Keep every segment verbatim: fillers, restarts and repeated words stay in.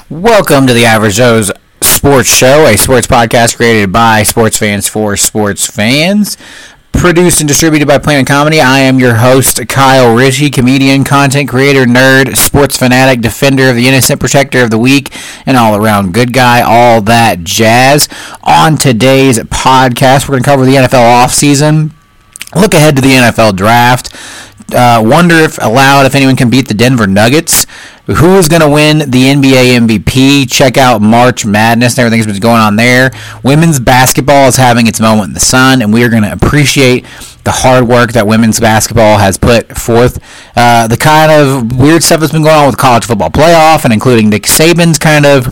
Welcome to the Average Joe's Sports Show, a sports podcast created by sports fans for sports fans. Produced and distributed by Planet Comedy. I am your host, Kyle Ritchie, comedian, content creator, nerd, sports fanatic, defender of the innocent, protector of the weak, and all-around good guy, all that jazz. On today's podcast, we're going to cover the N F L offseason, look ahead to the N F L draft, uh, wonder if allowed if anyone can beat the Denver Nuggets, who is going to win the N B A M V P, check out March Madness and everything that's going on there. Women's basketball is having its moment in the sun, and we are going to appreciate the hard work that women's basketball has put forth. Uh, the kind of weird stuff that's been going on with college football playoff, and including Nick Saban's kind of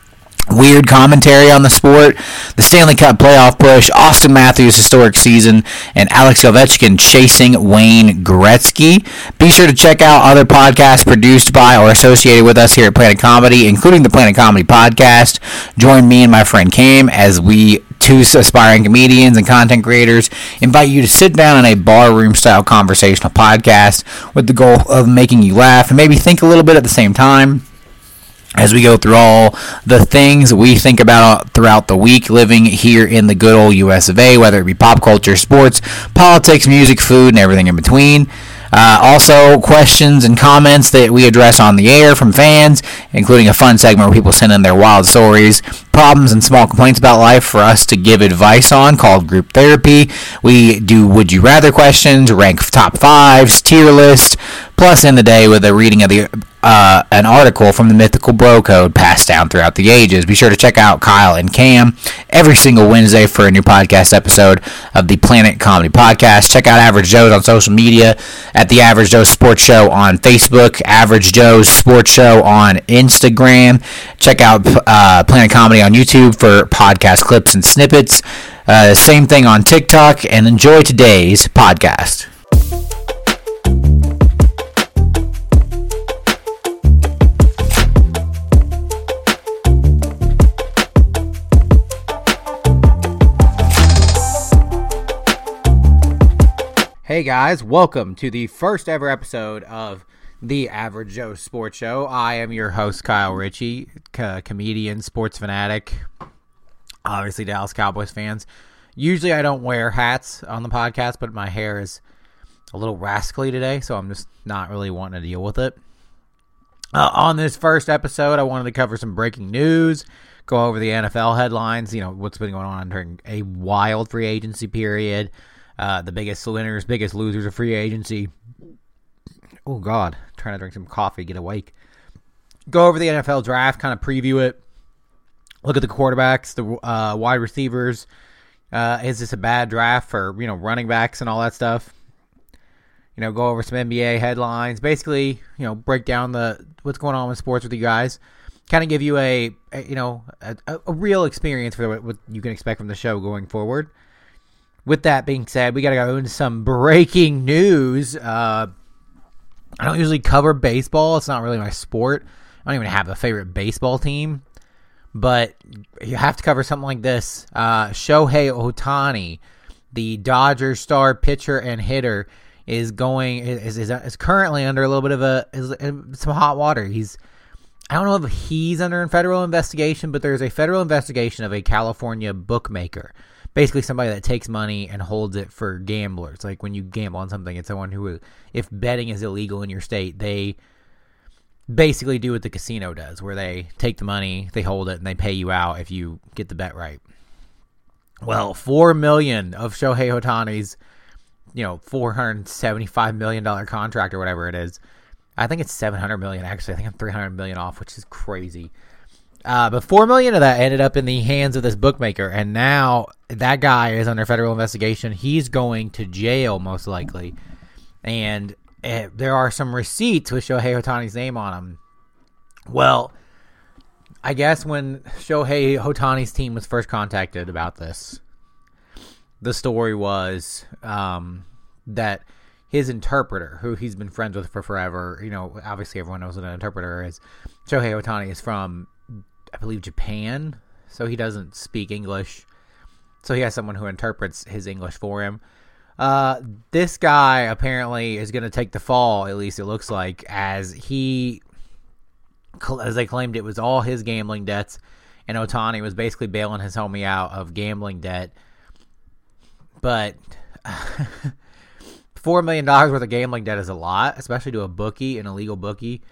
weird commentary on the sport, the Stanley Cup playoff push, Austin Matthews' historic season, and Alex Ovechkin chasing Wayne Gretzky. Be sure to check out other podcasts produced by or associated with us here at Planet Comedy, including the Planet Comedy Podcast. Join me and my friend Cam as we, two aspiring comedians and content creators, invite you to sit down in a barroom-style conversational podcast with the goal of making you laugh and maybe think a little bit at the same time, as we go through all the things we think about throughout the week living here in the good old U S of A, whether it be pop culture, sports, politics, music, food, and everything in between. Uh, also, questions and comments that we address on the air from fans, including a fun segment where people send in their wild stories, problems, and small complaints about life for us to give advice on, called Group Therapy. We do Would You Rather questions, rank top fives, tier list, plus end the day with a reading of the uh, an article from the Mythical Bro Code passed down throughout the ages. Be sure to check out Kyle and Cam every single Wednesday for a new podcast episode of the Planet Comedy Podcast. Check out Average Joe's on social media at the Average Joe's Sports Show on Facebook, Average Joe's Sports Show on Instagram. Check out uh, Planet Comedy on YouTube for podcast clips and snippets. Uh, same thing on TikTok, and enjoy today's podcast. Hey guys, welcome to the first ever episode of the Average Joe Sports Show. I am your host, Kyle Ritchie, co- comedian, sports fanatic, obviously Dallas Cowboys fans. Usually I don't wear hats on the podcast, but my hair is a little rascally today, so I'm just not really wanting to deal with it. Uh, on this first episode, I wanted to cover some breaking news, go over the N F L headlines, you know, what's been going on during a wild free agency period. Uh, the biggest winners, biggest losers of free agency. Oh, God. I'm trying to drink some coffee, get awake. Go over the N F L draft, kind of preview it. Look at the quarterbacks, the uh, wide receivers. Uh, is this a bad draft for, you know, running backs and all that stuff? You know, go over some N B A headlines. Basically, you know, break down the what's going on with sports with you guys. Kind of give you a, a you know, a, a real experience for what, what you can expect from the show going forward. With that being said, we got to go into some breaking news. Uh, I don't usually cover baseball. It's not really my sport. I don't even have a favorite baseball team. But you have to cover something like this. Uh, Shohei Ohtani, the Dodgers star pitcher and hitter, is going is, is is currently under a little bit of a is, is some hot water. He's I don't know if he's under a federal investigation, but there's a federal investigation of a California bookmaker. Basically somebody that takes money and holds it for gamblers. Like when you gamble on something, it's someone who, if betting is illegal in your state, they basically do what the casino does, where they take the money, they hold it, and they pay you out if you get the bet right. Well, four million dollars of Shohei Ohtani's, you know, four hundred seventy-five million dollars contract or whatever it is. I think it's seven hundred million dollars, actually. I think I'm three hundred million dollars off, which is crazy. Uh, but four million dollars of that ended up in the hands of this bookmaker, and now that guy is under federal investigation. He's going to jail, most likely, and uh, there are some receipts with Shohei Ohtani's name on them. Well, I guess when Shohei Ohtani's team was first contacted about this, the story was um, that his interpreter, who he's been friends with for forever, you know, obviously everyone knows what an interpreter is. Shohei Ohtani is from, I believe, Japan, so he doesn't speak English. So he has someone who interprets his English for him. Uh, this guy apparently is going to take the fall, at least it looks like, as he as they claimed it was all his gambling debts, and Ohtani was basically bailing his homie out of gambling debt. But four million dollars worth of gambling debt is a lot, especially to a bookie, an illegal bookie.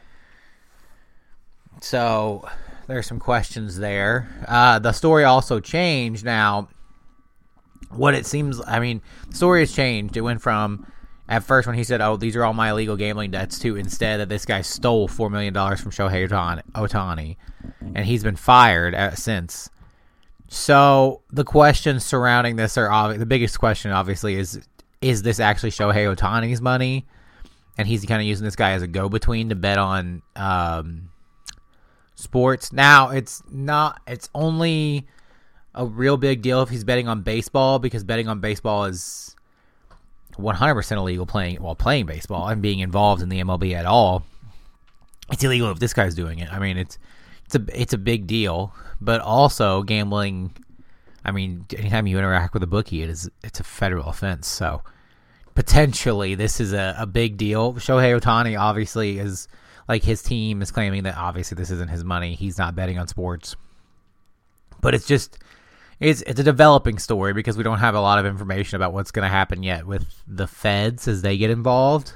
So there's some questions there. Uh, the story also changed now. What it seems, I mean, the story has changed. It went from, at first when he said, oh, these are all my illegal gambling debts, to instead that this guy stole four million dollars from Shohei Ohtani, and he's been fired since. So the questions surrounding this are, obvi- the biggest question obviously is, is this actually Shohei Ohtani's money? And he's kind of using this guy as a go-between to bet on um, sports. Now, it's not, it's only a real big deal if he's betting on baseball, because betting on baseball is one hundred percent illegal playing while playing baseball and being involved in the M L B at all. It's illegal if this guy's doing it. I mean, it's it's a it's a big deal, but also gambling. I mean, anytime you interact with a bookie, it is it's a federal offense. So potentially, this is a, a big deal. Shohei Ohtani obviously is, like, his team is claiming that obviously this isn't his money. He's not betting on sports, but it's just. It's it's a developing story because we don't have a lot of information about what's going to happen yet with the feds as they get involved.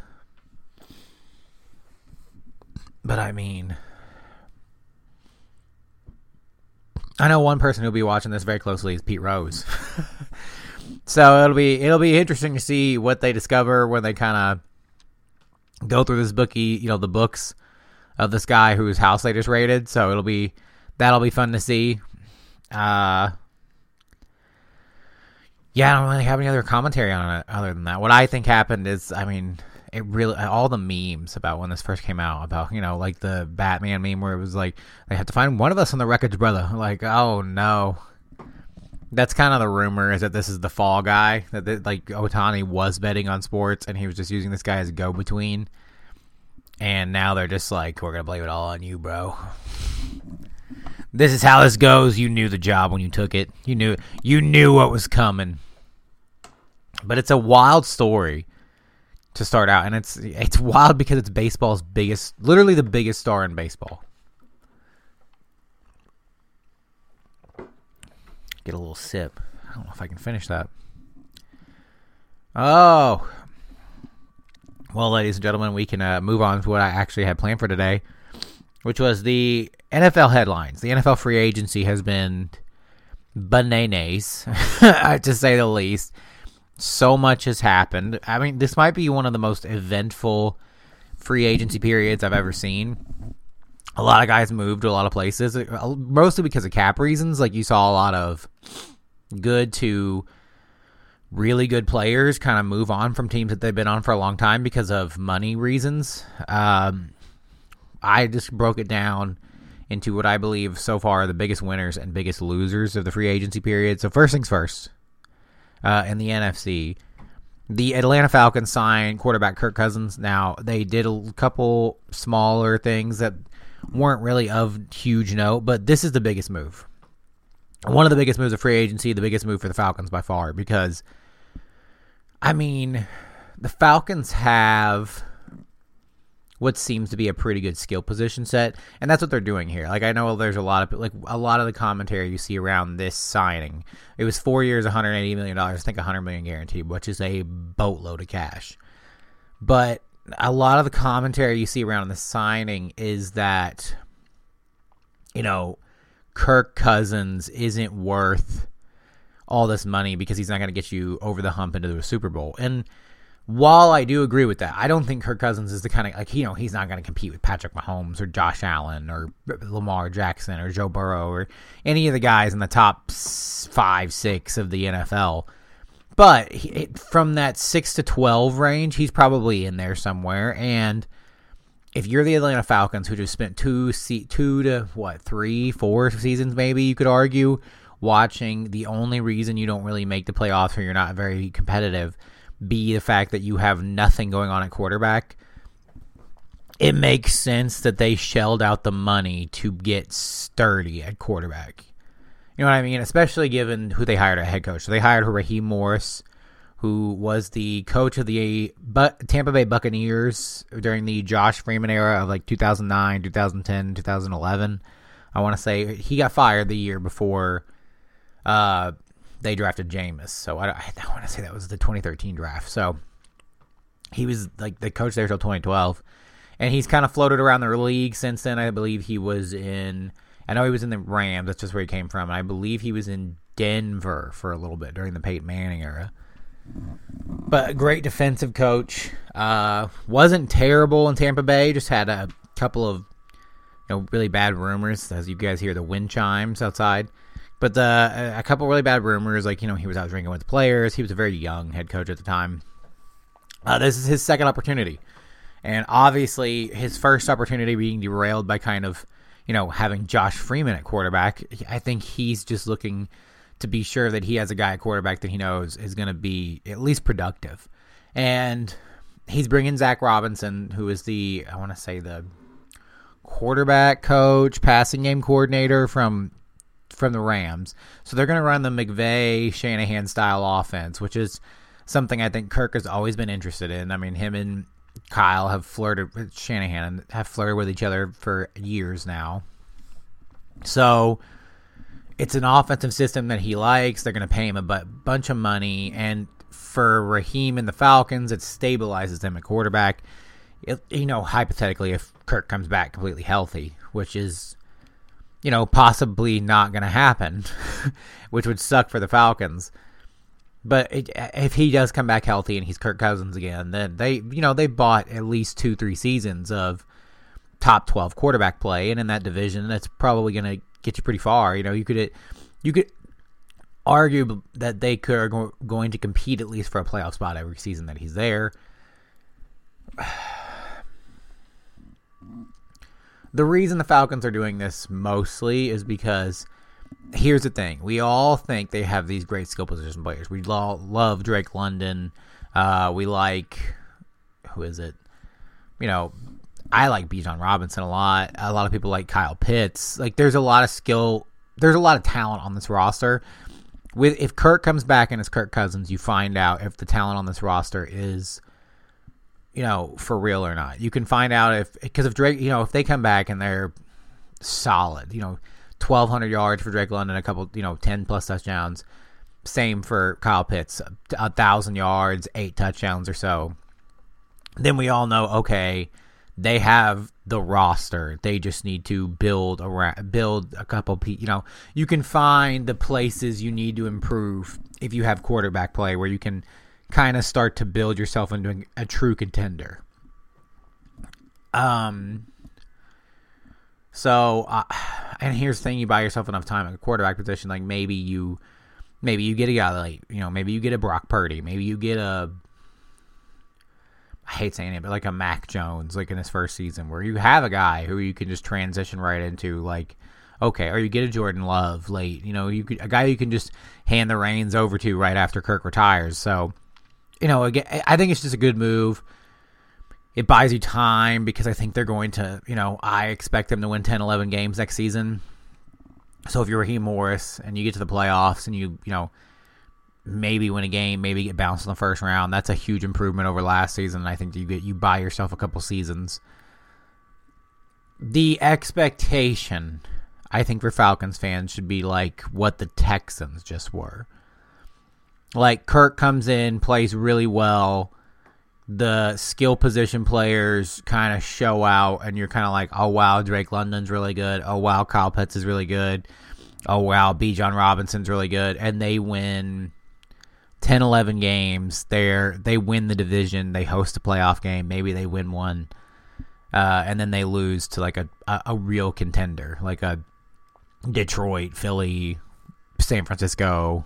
But I mean, I know one person who'll be watching this very closely is Pete Rose. So it'll be it'll be interesting to see what they discover when they kind of go through this bookie, you know, the books of this guy whose house they just raided. So it'll be that'll be fun to see. Uh Yeah, I don't really have any other commentary on it other than that. What I think happened is, I mean, it really, all the memes about when this first came out, about, you know, like the Batman meme where it was like, they have to find one of us on the wreckage, brother. Like, oh no. That's kind of the rumor, is that this is the fall guy, that the, like Ohtani was betting on sports and he was just using this guy as a go-between. And now they're just like, we're going to blame it all on you, bro. This is how this goes. You knew the job when you took it. You knew you knew what was coming. But it's a wild story to start out, and it's it's wild because it's baseball's biggest, literally the biggest star in baseball. Get a little sip. I don't know if I can finish that. Oh. Well, ladies and gentlemen, we can uh, move on to what I actually had planned for today, which was the N F L headlines. The N F L free agency has been bananas, to say the least. So much has happened. I mean, this might be one of the most eventful free agency periods I've ever seen. A lot of guys moved to a lot of places, mostly because of cap reasons. Like, you saw a lot of good to really good players kind of move on from teams that they've been on for a long time because of money reasons. Um, I just broke it down into what I believe so far are the biggest winners and biggest losers of the free agency period. So first things first, uh, in the N F C, the Atlanta Falcons signed quarterback Kirk Cousins. Now, they did a couple smaller things that weren't really of huge note, but this is the biggest move. One of the biggest moves of free agency, the biggest move for the Falcons by far, because, I mean, the Falcons have what seems to be a pretty good skill position set, and that's what they're doing here. Like, I know there's a lot of like a lot of the commentary you see around this signing. It was four years, one hundred eighty million dollars, I think one hundred million dollars guaranteed, which is a boatload of cash. But a lot of the commentary you see around the signing is that, you know, Kirk Cousins isn't worth all this money because he's not going to get you over the hump into the Super Bowl. And while I do agree with that, I don't think Kirk Cousins is the kind of, like, you know, he's not going to compete with Patrick Mahomes or Josh Allen or Lamar Jackson or Joe Burrow or any of the guys in the top five, six of the N F L. But he, from that six to twelve range, he's probably in there somewhere. And if you're the Atlanta Falcons, who just spent two, two to, what, three, four seasons maybe, you could argue, watching the only reason you don't really make the playoffs or you're not very competitive be the fact that you have nothing going on at quarterback, it makes sense that they shelled out the money to get sturdy at quarterback. You know what I mean? Especially given who they hired at head coach. So they hired Raheem Morris, who was the coach of the Tampa Bay Buccaneers during the Josh Freeman era of like two thousand nine, two thousand ten, two thousand eleven. I want to say he got fired the year before uh, they drafted Jameis. So I, I want to say that was the twenty thirteen draft. So he was like the coach there until twenty twelve. And he's kind of floated around the league since then. I believe he was in, I know he was in the Rams. That's just where he came from. And I believe he was in Denver for a little bit during the Peyton Manning era. But a great defensive coach. Uh, wasn't terrible in Tampa Bay. Just had a couple of you know really bad rumors, as you guys hear the wind chimes outside. But the, a couple really bad rumors, like you know he was out drinking with the players. He was a very young head coach at the time. Uh, this is his second opportunity. And obviously, his first opportunity being derailed by kind of, you know, having Josh Freeman at quarterback. I think he's just looking to be sure that he has a guy at quarterback that he knows is going to be at least productive. And he's bringing Zach Robinson, who is the, I want to say, the quarterback coach, passing game coordinator from from the Rams. So they're going to run the McVay, Shanahan-style offense, which is something I think Kirk has always been interested in. I mean, him and Kyle have flirted with Shanahan and have flirted with each other for years now. So it's an offensive system that he likes. They're going to pay him a bu- bunch of money. And for Raheem and the Falcons, it stabilizes them at quarterback. It, you know, hypothetically, if Kirk comes back completely healthy, which is, you know, possibly not going to happen, which would suck for the Falcons. But it, if he does come back healthy and he's Kirk Cousins again, then they, you know, they bought at least two, three seasons of top twelve quarterback play, and in that division, that's probably going to get you pretty far. You know, you could, you could argue that they could are go, going to compete at least for a playoff spot every season that he's there. The reason the Falcons are doing this mostly is because. Here's the thing. We all think they have these great skill position players. We lo- love Drake London. Uh, we like, who is it? You know, I like Bijan Robinson a lot. A lot of people like Kyle Pitts. Like, there's a lot of skill. There's a lot of talent on this roster. With If Kirk comes back and it's Kirk Cousins, you find out if the talent on this roster is, you know, for real or not. You can find out if, because if Drake, you know, if they come back and they're solid, you know, twelve hundred yards for Drake London, a couple, you know, ten plus touchdowns. Same for Kyle Pitts, a thousand yards, eight touchdowns or so. Then we all know, okay, they have the roster. They just need to build a build a couple. You know, you can find the places you need to improve if you have quarterback play, where you can kind of start to build yourself into a true contender. Um. So, uh, and here's the thing: you buy yourself enough time at a quarterback position. Like maybe you, maybe you get a guy like you know, maybe you get a Brock Purdy, maybe you get a, I hate saying it, but like a Mac Jones, like in his first season, where you have a guy who you can just transition right into, like, okay, or you get a Jordan Love late, you know, you could, a guy you can just hand the reins over to right after Kirk retires. So, you know, again, I think it's just a good move. It buys you time because I think they're going to, you know, I expect them to win ten, eleven games next season. So if you're Raheem Morris and you get to the playoffs and you, you know, maybe win a game, maybe get bounced in the first round, that's a huge improvement over last season. I think you get you buy yourself a couple seasons. The expectation, I think, for Falcons fans should be like what the Texans just were. Like Kirk comes in, plays really well. The skill position players kind of show out, and you're kind of like, oh, wow, Drake London's really good. Oh, wow, Kyle Pitts is really good. Oh, wow, Bijan Robinson's really good. And they win ten, eleven games. They're, they win the division. They host a playoff game. Maybe they win one. Uh, and then they lose to like a, a, a real contender, like a Detroit, Philly, San Francisco,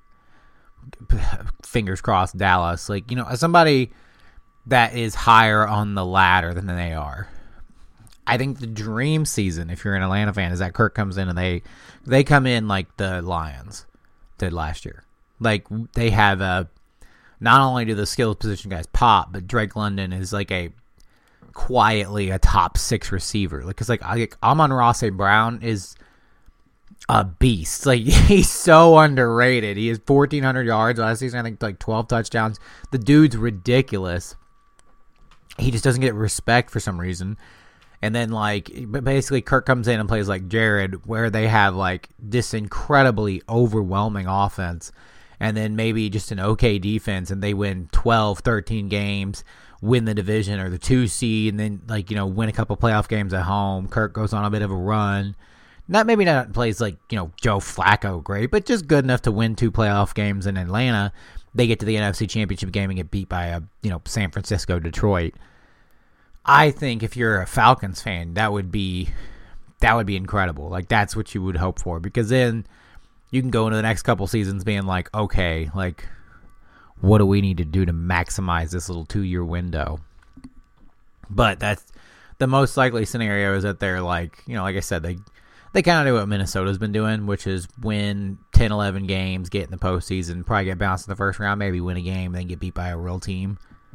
fingers crossed, Dallas. Like, you know, somebody that is higher on the ladder than they are. I think the dream season, if you're an Atlanta fan, is that Kirk comes in and they they come in like the Lions did last year. Like, they have a, not only do the skill position guys pop, but Drake London is like a quietly a top six receiver. Like, cause like, like Amon-Ra Saint Brown is a beast. Like, he's so underrated. He has fourteen hundred yards last season. I think like twelve touchdowns. The dude's ridiculous. He just doesn't get respect for some reason. And then, like, basically Kirk comes in and plays like Jared, where they have, like, this incredibly overwhelming offense. And then maybe just an okay defense, and they win twelve, thirteen games, win the division or the two seed, and then, like, you know, win a couple playoff games at home. Kirk goes on a bit of a run. Not maybe not plays like, you know, Joe Flacco great, but just good enough to win two playoff games in Atlanta. They get to the N F C Championship game and get beat by a, you know, San Francisco, Detroit. I think if you're a Falcons fan, that would be that would be incredible. Like, that's what you would hope for, because then you can go into the next couple seasons being like, okay, like, what do we need to do to maximize this little two-year window? But that's the most likely scenario, is that they're like, you know, like I said, they they kind of do what Minnesota's been doing, which is win ten, eleven games, get in the postseason, probably get bounced in the first round, maybe win a game, then get beat by a real team.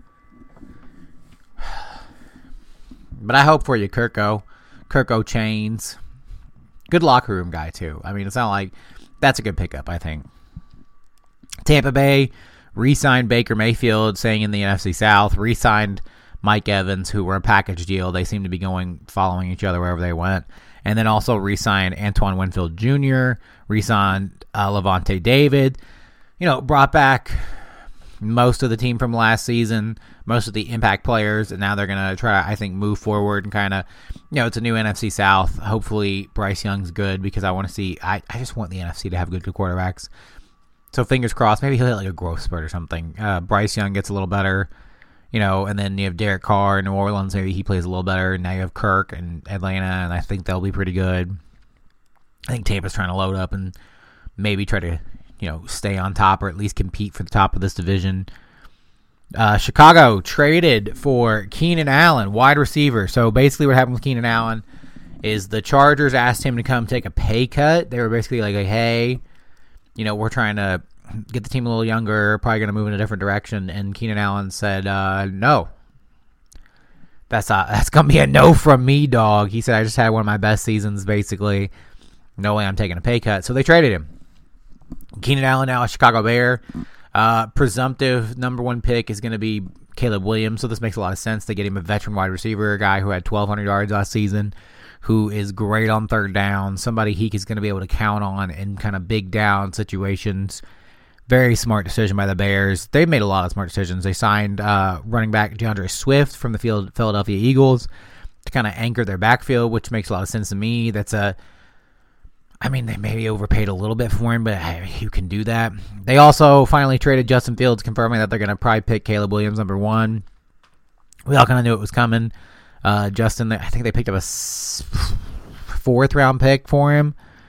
But I hope for you, Kirko. Kirko Chains. Good locker room guy, too. I mean, it's not like that's a good pickup, I think. Tampa Bay re-signed Baker Mayfield, staying in the N F C South. Re-signed Mike Evans, who were a package deal. They seem to be going, following each other wherever they went. And then also re-signed Antoine Winfield Junior Re-signed uh, Levante David. You know, brought back most of the team from last season, most of the impact players, and now they're going to try, I think, move forward and kind of, you know, it's a new N F C South. Hopefully Bryce Young's good, because I want to see, I, I just want the N F C to have good, good quarterbacks. So fingers crossed, maybe he'll hit like a growth spurt or something. Uh, Bryce Young gets a little better, you know, and then you have Derek Carr in New Orleans, maybe he plays a little better, and now you have Kirk and Atlanta, and I think they'll be pretty good. I think Tampa's trying to load up and maybe try to, you know, stay on top, or at least compete for the top of this division. Uh, Chicago traded for Keenan Allen, wide receiver. So basically what happened with Keenan Allen is the Chargers asked him to come take a pay cut. They were basically like, hey, you know, we're trying to get the team a little younger, probably going to move in a different direction. And Keenan Allen said, uh, no. That's a, that's going to be a no from me, dog. He said, I just had one of my best seasons, basically. No way I'm taking a pay cut. So they traded him. Keenan Allen now a Chicago Bear. Uh, presumptive number one pick is going to be Caleb Williams, so this makes a lot of sense. They get him a veteran wide receiver, a guy who had twelve hundred yards last season, who is great on third down, somebody he is going to be able to count on in kind of big down situations. Very smart decision by the Bears. They made a lot of smart decisions. They signed uh, running back DeAndre Swift from the field, Philadelphia Eagles to kind of anchor their backfield, which makes a lot of sense to me. That's a I mean, they maybe overpaid a little bit for him, but hey, you can do that. They also finally traded Justin Fields, confirming that they're going to probably pick Caleb Williams number one. We all kind of knew it was coming. Uh, Justin, I think they picked up a fourth round pick for him.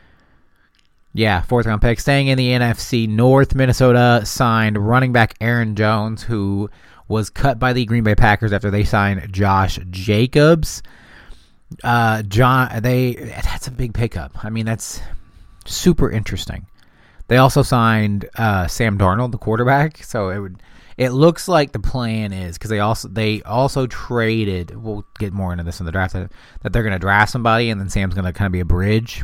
Yeah, fourth round pick. Staying in the N F C North, Minnesota signed running back Aaron Jones, who was cut by the Green Bay Packers after they signed Josh Jacobs. Uh, John, they that's a big pickup. I mean, that's super interesting. They also signed uh, Sam Darnold, the quarterback. So it would, it looks like the plan is, because they also they also traded. We'll get more into this in the draft, that, that they're going to draft somebody, and then Sam's going to kind of be a bridge.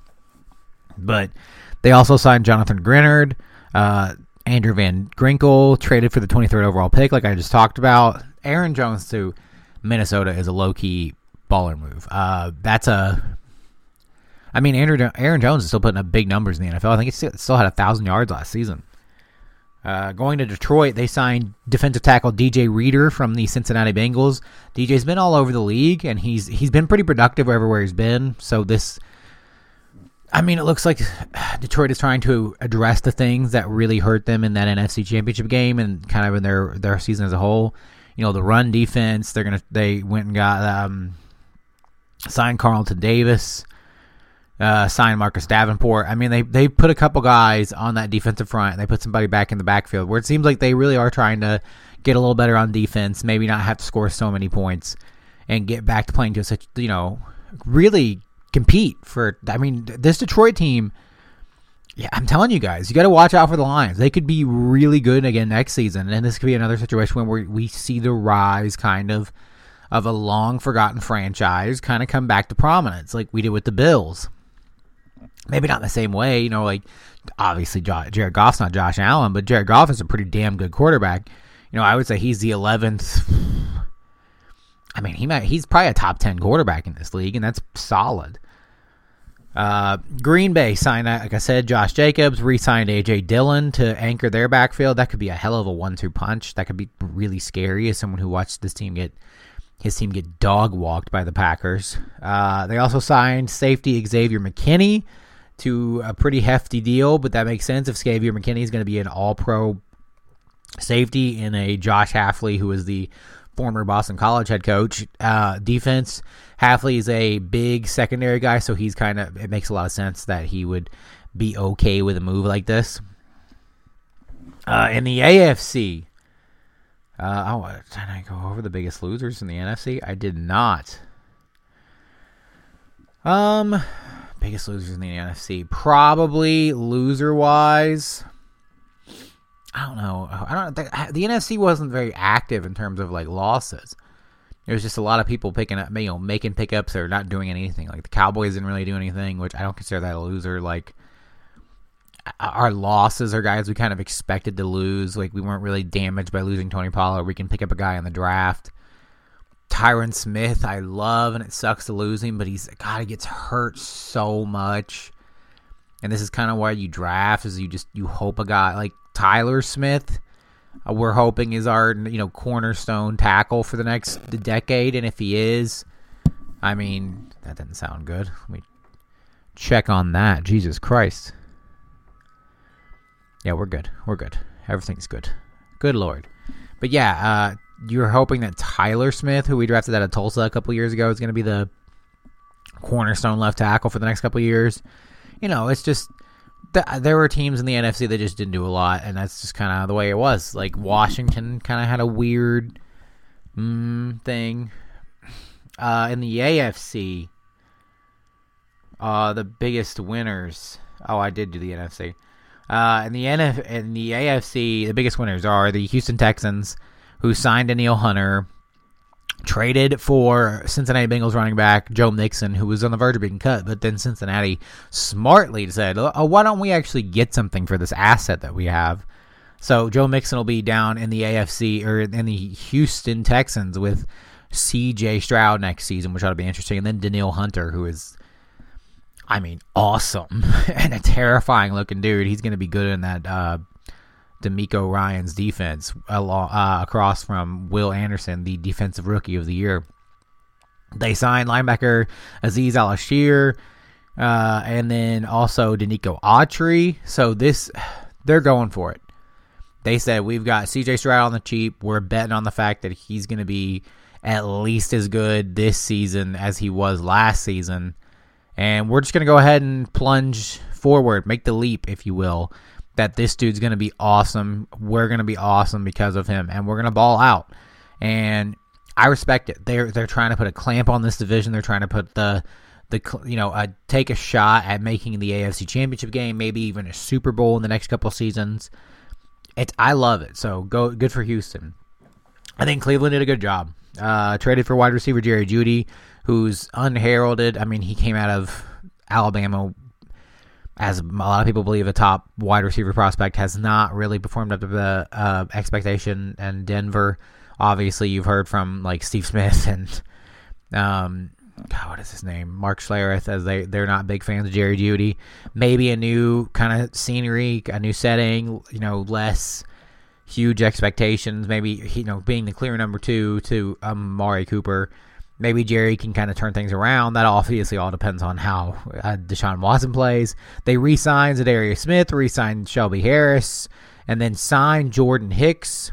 But they also signed Jonathan Grenard, uh, Andrew Van Ginkel, traded for the twenty-third overall pick, like I just talked about. Aaron Jones to Minnesota is a low key baller move. Uh, that's a. I mean, Aaron, Aaron Jones is still putting up big numbers in the N F L. I think he still, still had a thousand yards last season. Uh, going to Detroit, they signed defensive tackle D J Reader from the Cincinnati Bengals. D J's been all over the league, and he's he's been pretty productive everywhere he's been. So this, I mean, it looks like Detroit is trying to address the things that really hurt them in that N F C Championship game and kind of in their their season as a whole. You know, the run defense. They're gonna they went and got. Um, Signed Carlton Davis, uh, signed Marcus Davenport. I mean, they they put a couple guys on that defensive front. They put somebody back in the backfield, where it seems like they really are trying to get a little better on defense, maybe not have to score so many points, and get back to playing to such, you know, really compete for. I mean, this Detroit team, yeah, I'm telling you guys, you got to watch out for the Lions. They could be really good again next season, and this could be another situation where we see the rise, kind of, of a long-forgotten franchise kind of come back to prominence like we did with the Bills. maybe not in the same way, you know, like obviously Jared Goff's not Josh Allen, but Jared Goff is a pretty damn good quarterback. You know, I would say he's the eleventh. I mean, he might, he's probably a top ten quarterback in this league, and that's solid. Uh, Green Bay signed, like I said, Josh Jacobs, re-signed A J Dillon to anchor their backfield. That could be a hell of a one two punch. That could be really scary as someone who watched this team get his team get dog walked by the Packers. Uh, they also signed safety Xavier McKinney to a pretty hefty deal, but that makes sense if Xavier McKinney is going to be an all-pro safety in a Josh Hafley, who is the former Boston College head coach. Uh, defense, Hafley is a big secondary guy, so he's kind of, it makes a lot of sense that he would be okay with a move like this. Uh, in the A F C, uh, oh, did I go over the biggest losers in the N F C? I did not. Um, biggest losers in the N F C, probably loser-wise, I don't know. I don't. The, the N F C wasn't very active in terms of like losses. There was just a lot of people picking up, you know, making pickups or not doing anything. Like the Cowboys didn't really do anything, which I don't consider that a loser. Like our losses are guys we kind of expected to lose. Like we weren't really damaged by losing Tony Pollard. We can pick up a guy in the draft. Tyron Smith, I love, and it sucks to lose him, but he's God, he gets hurt so much. And this is kind of why you draft, is you just you hope a guy like Tyler Smith, uh, we're hoping is our you know cornerstone tackle for the next decade, and if he is, I mean that doesn't sound good. Let me check on that. Jesus Christ. Yeah, we're good. We're good. Everything's good. Good Lord. But yeah, uh, you're hoping that Tyler Smith, who we drafted out of Tulsa a couple years ago, is going to be the cornerstone left tackle for the next couple of years. You know, it's just th- there were teams in the N F C that just didn't do a lot, and that's just kind of the way it was. Like Washington kind of had a weird mm, thing. Uh, in the A F C, uh, the biggest winners. Oh, I did do the N F C. Uh, in the N F in the A F C, the biggest winners are the Houston Texans, who signed Danielle Hunter, traded for Cincinnati Bengals running back Joe Mixon, who was on the verge of being cut, but then Cincinnati smartly said, oh, why don't we actually get something for this asset that we have? So Joe Mixon will be down in the A F C, or in the Houston Texans with C J Stroud next season, which ought to be interesting. And then Danielle Hunter, who is, I mean, awesome and a terrifying looking dude. He's going to be good in that uh, D'Amico Ryans defense along, uh, across from Will Anderson, the defensive rookie of the year. They signed linebacker Azeez Al-Ashir, uh, and then also Danico Autry. So this, they're going for it. They said, we've got C J Stroud on the cheap. We're betting on the fact that he's going to be at least as good this season as he was last season. And we're just going to go ahead and plunge forward, make the leap, if you will, that this dude's going to be awesome. We're going to be awesome because of him, and we're going to ball out. And I respect it. They're they're trying to put a clamp on this division. They're trying to put the the you know uh, take a shot at making the A F C Championship game, maybe even a Super Bowl in the next couple seasons. It's I love it. So go good for Houston. I think Cleveland did a good job. Uh, traded for wide receiver Jerry Jeudy, who's unheralded. I mean, he came out of Alabama, as a lot of people believe, a top wide receiver prospect, has not really performed up to the uh, expectation. And Denver, obviously, you've heard from like Steve Smith and um, God, what is his name, Mark Schlereth, as they they're not big fans of Jerry Jeudy. Maybe a new kind of scenery, a new setting, you know, less huge expectations. Maybe you know, being the clear number two to Amari Cooper. Maybe Jerry can kind of turn things around. That obviously all depends on how uh, Deshaun Watson plays. They re-signed Zadarius Smith, re-signed Shelby Harris, and then signed Jordan Hicks,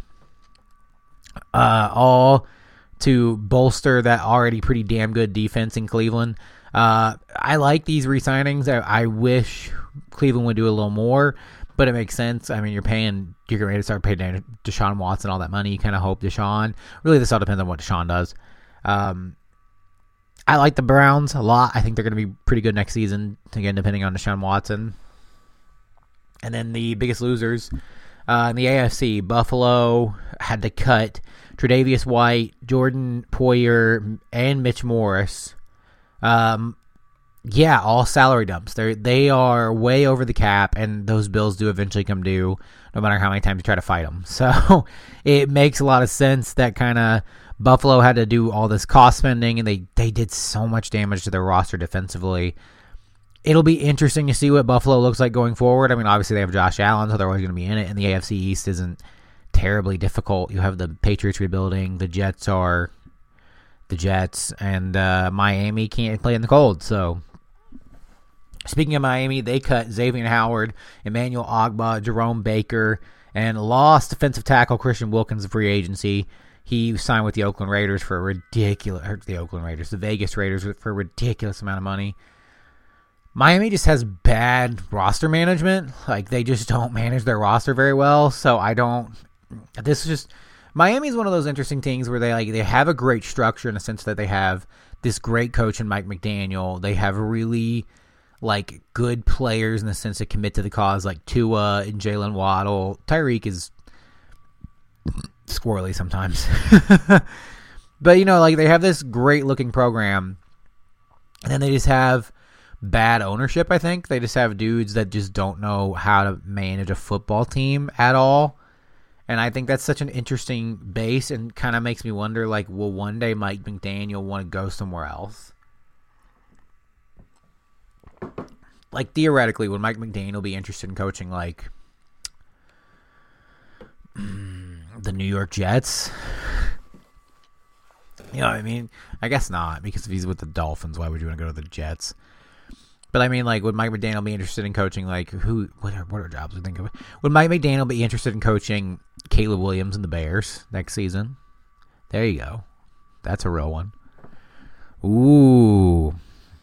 uh, all to bolster that already pretty damn good defense in Cleveland. Uh, I like these re-signings. I, I wish Cleveland would do a little more, but it makes sense. I mean, you're paying, you're ready to start paying Deshaun Watson all that money. You kind of hope Deshaun. Really, this all depends on what Deshaun does. Um, I like the Browns a lot. I think they're going to be pretty good next season, again, depending on Deshaun Watson. And then the biggest losers uh, in the A F C, Buffalo had to cut Tre'Davious White, Jordan Poyer, and Mitch Morris. Um, yeah, all salary dumps. They they are way over the cap, and those bills do eventually come due, no matter how many times you try to fight them. So it makes a lot of sense that kind of Buffalo had to do all this cost spending, and they, they did so much damage to their roster defensively. It'll be interesting to see what Buffalo looks like going forward. I mean, obviously they have Josh Allen, so they're always going to be in it, and the A F C East isn't terribly difficult. You have the Patriots rebuilding, the Jets are the Jets, and uh, Miami can't play in the cold, so... Speaking of Miami, they cut Xavier Howard, Emmanuel Ogbah, Jerome Baker, and lost defensive tackle Christian Wilkins of free agency. He signed with the Oakland Raiders for a ridiculous, or the Oakland Raiders, the Vegas Raiders for a ridiculous amount of money. Miami just has bad roster management. Like, they just don't manage their roster very well. So I don't, this is just, Miami is one of those interesting things where they like, they have a great structure in the sense that they have this great coach in Mike McDaniel. They have really, like, good players in the sense that commit to the cause, like Tua and Jalen Waddle. Tyreek is squirrely sometimes. But, you know, like, they have this great-looking program, and then they just have bad ownership, I think. They just have dudes that just don't know how to manage a football team at all. And I think that's such an interesting base and kind of makes me wonder, like, will one day Mike McDaniel want to go somewhere else? Like, theoretically, would Mike McDaniel be interested in coaching, like, the New York Jets? You know what I mean? I guess not, because if he's with the Dolphins, why would you want to go to the Jets? But I mean, like, would Mike McDaniel be interested in coaching, like, who, what are, what are jobs we think of? Would Mike McDaniel be interested in coaching Caleb Williams and the Bears next season? There you go. That's a real one. Ooh.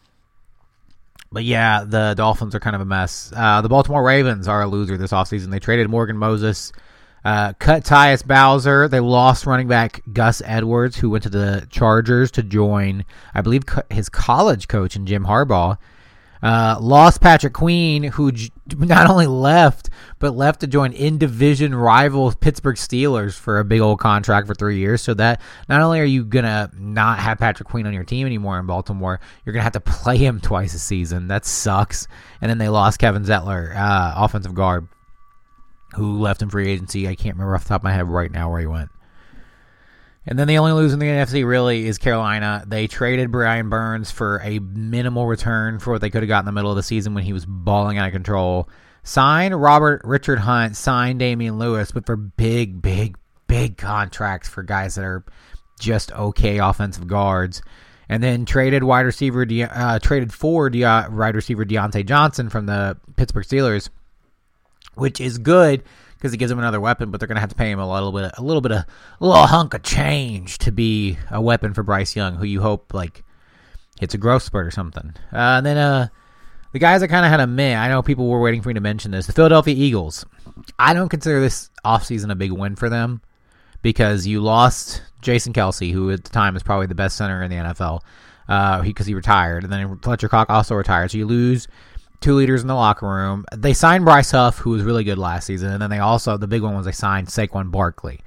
But yeah, the Dolphins are kind of a mess. Uh, the Baltimore Ravens are a loser this offseason. They traded Morgan Moses, uh, cut Tyus Bowser. They lost running back Gus Edwards, who went to the Chargers to join, I believe, his college coach in Jim Harbaugh. Uh, lost Patrick Queen, who j- not only left, but left to join in-division rival Pittsburgh Steelers for a big old contract for three years. So that not only are you going to not have Patrick Queen on your team anymore in Baltimore, you're going to have to play him twice a season. That sucks. And then they lost Kevin Zettler, uh, offensive guard, who left in free agency. I can't remember off the top of my head right now where he went. And then the only loser in the N F C really is Carolina. They traded Brian Burns for a minimal return for what they could have got in the middle of the season when he was balling out of control. Signed Robert Richard Hunt, signed Damian Lewis, but for big, big, big contracts for guys that are just okay offensive guards. And then traded wide receiver, De- uh, traded for De- wide receiver Deontay Johnson from the Pittsburgh Steelers, which is good, because it gives him another weapon, but they're going to have to pay him a little bit, a little bit of, a little hunk of change to be a weapon for Bryce Young, who you hope like hits a growth spurt or something. Uh, and then uh, the guys that kind of had a meh. I know people were waiting for me to mention this. The Philadelphia Eagles. I don't consider this offseason a big win for them because you lost Jason Kelce, who at the time is probably the best center in the N F L, uh, because he, he retired, and then Fletcher Cox also retired. So you lose two leaders in the locker room. They signed Bryce Huff, who was really good last season, and then they also, the big one was they signed Saquon Barkley.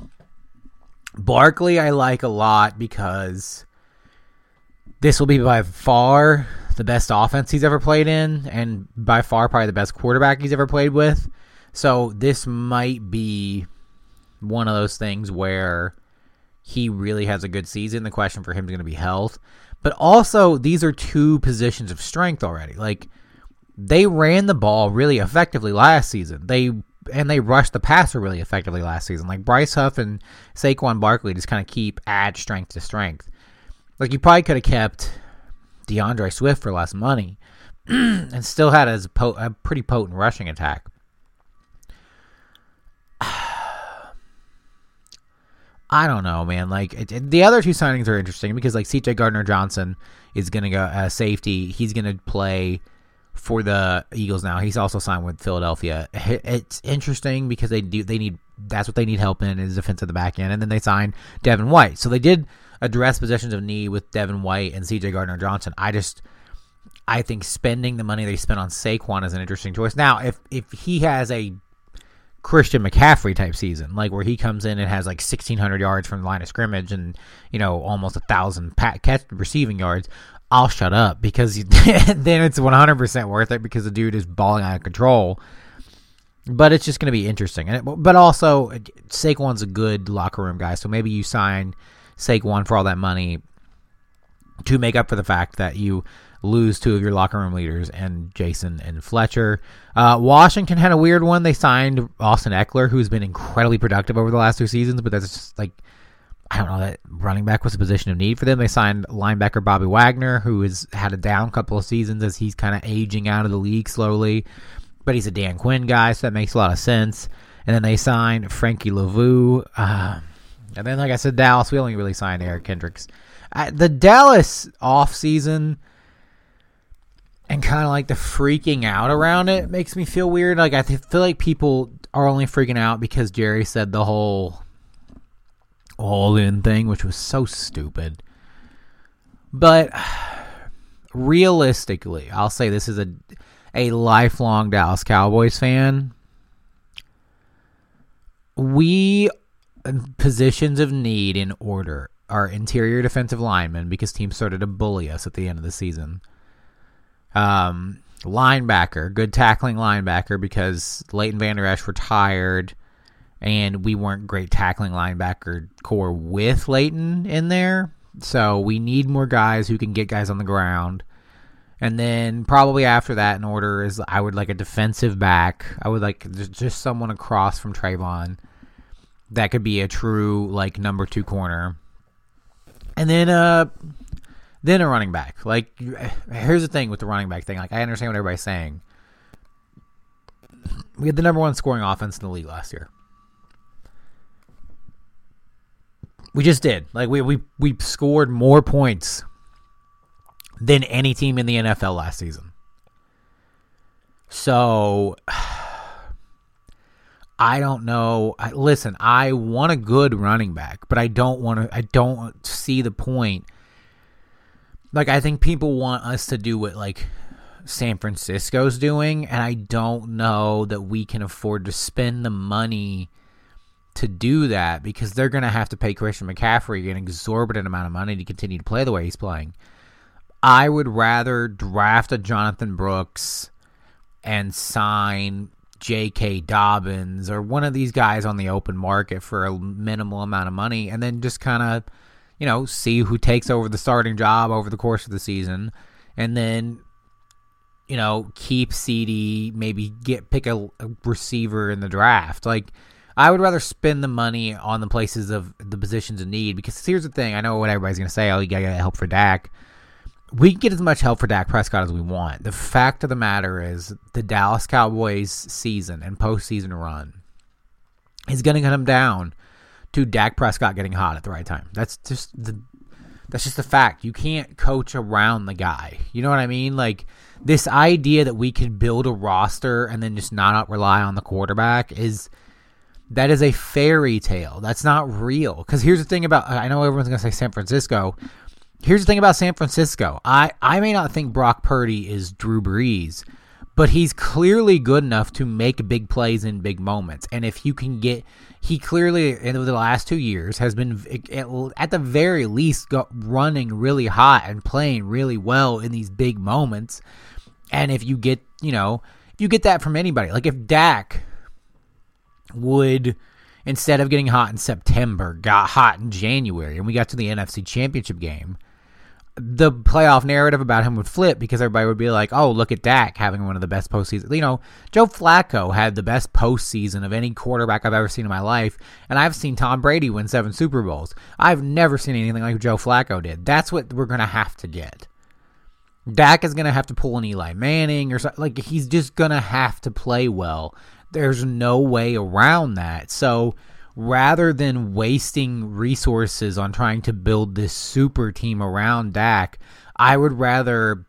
Barkley I like a lot because this will be by far the best offense he's ever played in, and by far probably the best quarterback he's ever played with. So this might be one of those things where he really has a good season. The question for him is going to be health. But also, these are two positions of strength already. Like, they ran the ball really effectively last season. They and they rushed the passer really effectively last season. Like, Bryce Huff and Saquon Barkley just kind of keep add strength to strength. Like, you probably could have kept DeAndre Swift for less money and still had a, a pretty potent rushing attack. I don't know, man. Like, it, it, the other two signings are interesting because, like, C J Gardner-Johnson is going to go uh, safety. He's going to play for the Eagles now. He's also signed with Philadelphia. It, it's interesting because they do they need that's what they need help in is defense at the back end, and then they signed Devin White. So they did address positions of need with Devin White and C J Gardner-Johnson. I just I think spending the money they spent on Saquon is an interesting choice. Now, if if he has a Christian McCaffrey type season, like where he comes in and has like sixteen hundred yards from the line of scrimmage and, you know, almost a thousand pat catch receiving yards, I'll shut up, because then it's one hundred percent worth it, because the dude is balling out of control. But it's just going to be interesting. And it, but also, Saquon's a good locker room guy, so maybe you sign Saquon for all that money to make up for the fact that you lose two of your locker room leaders, and Jason and Fletcher. Uh, Washington had a weird one. They signed Austin Eckler, who's been incredibly productive over the last two seasons, but that's just like, I don't know, that running back was a position of need for them. They signed linebacker Bobby Wagner, who has had a down couple of seasons as he's kind of aging out of the league slowly, but he's a Dan Quinn guy, so that makes a lot of sense. And then they signed Frankie Lavu. Uh, and then, like I said, Dallas, we only really signed Eric Kendricks. Uh, the Dallas offseason and kind of like the freaking out around it makes me feel weird. Like, I th- feel like people are only freaking out because Jerry said the whole all-in thing, which was so stupid. But realistically, I'll say this is a a lifelong Dallas Cowboys fan. We, positions of need in order, are interior defensive linemen, because teams started to bully us at the end of the season. Um, linebacker, good tackling linebacker, because Leighton Vander Esch retired, and we weren't great tackling linebacker core with Leighton in there. So we need more guys who can get guys on the ground. And then probably after that in order is I would like a defensive back. I would like just someone across from Trayvon that could be a true like number two corner. And then uh then a running back. Like, here's the thing with the running back thing. Like, I understand what everybody's saying. We had the number one scoring offense in the league last year. We just did. Like, we we we scored more points than any team in the N F L last season. So, I don't know. I, listen, I want a good running back, but I don't want to. I don't see the point. Like, I think people want us to do what, like, San Francisco's doing, and I don't know that we can afford to spend the money to do that, because they're going to have to pay Christian McCaffrey an exorbitant amount of money to continue to play the way he's playing. I would rather draft a Jonathan Brooks and sign J K. Dobbins or one of these guys on the open market for a minimal amount of money, and then just kind of, you know, see who takes over the starting job over the course of the season, and then, you know, keep C D, maybe get pick a, a receiver in the draft. Like, I would rather spend the money on the places of the positions of need, because here's the thing. I know what everybody's going to say. Oh, you got to get help for Dak. We can get as much help for Dak Prescott as we want. The fact of the matter is the Dallas Cowboys season and postseason run is going to come down to Dak Prescott getting hot at the right time. That's just the that's just the fact. You can't coach around the guy. You know what I mean? Like, this idea that we could build a roster and then just not rely on the quarterback is that is a fairy tale. That's not real. Because here's the thing about, I know everyone's going to say San Francisco. Here's the thing about San Francisco. I, I may not think Brock Purdy is Drew Brees, but he's clearly good enough to make big plays in big moments. And if you can get, he clearly, in the last two years, has been, at the very least, got running really hot and playing really well in these big moments. And if you get, you know, if you get that from anybody, like if Dak would, instead of getting hot in September, got hot in January, and we got to the N F C Championship game, the playoff narrative about him would flip, because everybody would be like, oh, look at Dak having one of the best postseasons. You know, Joe Flacco had the best postseason of any quarterback I've ever seen in my life, and I've seen Tom Brady win seven Super Bowls. I've never seen anything like Joe Flacco did. That's what we're going to have to get. Dak is going to have to pull an Eli Manning or something. Like, he's just going to have to play well. There's no way around that. So rather than wasting resources on trying to build this super team around Dak, I would rather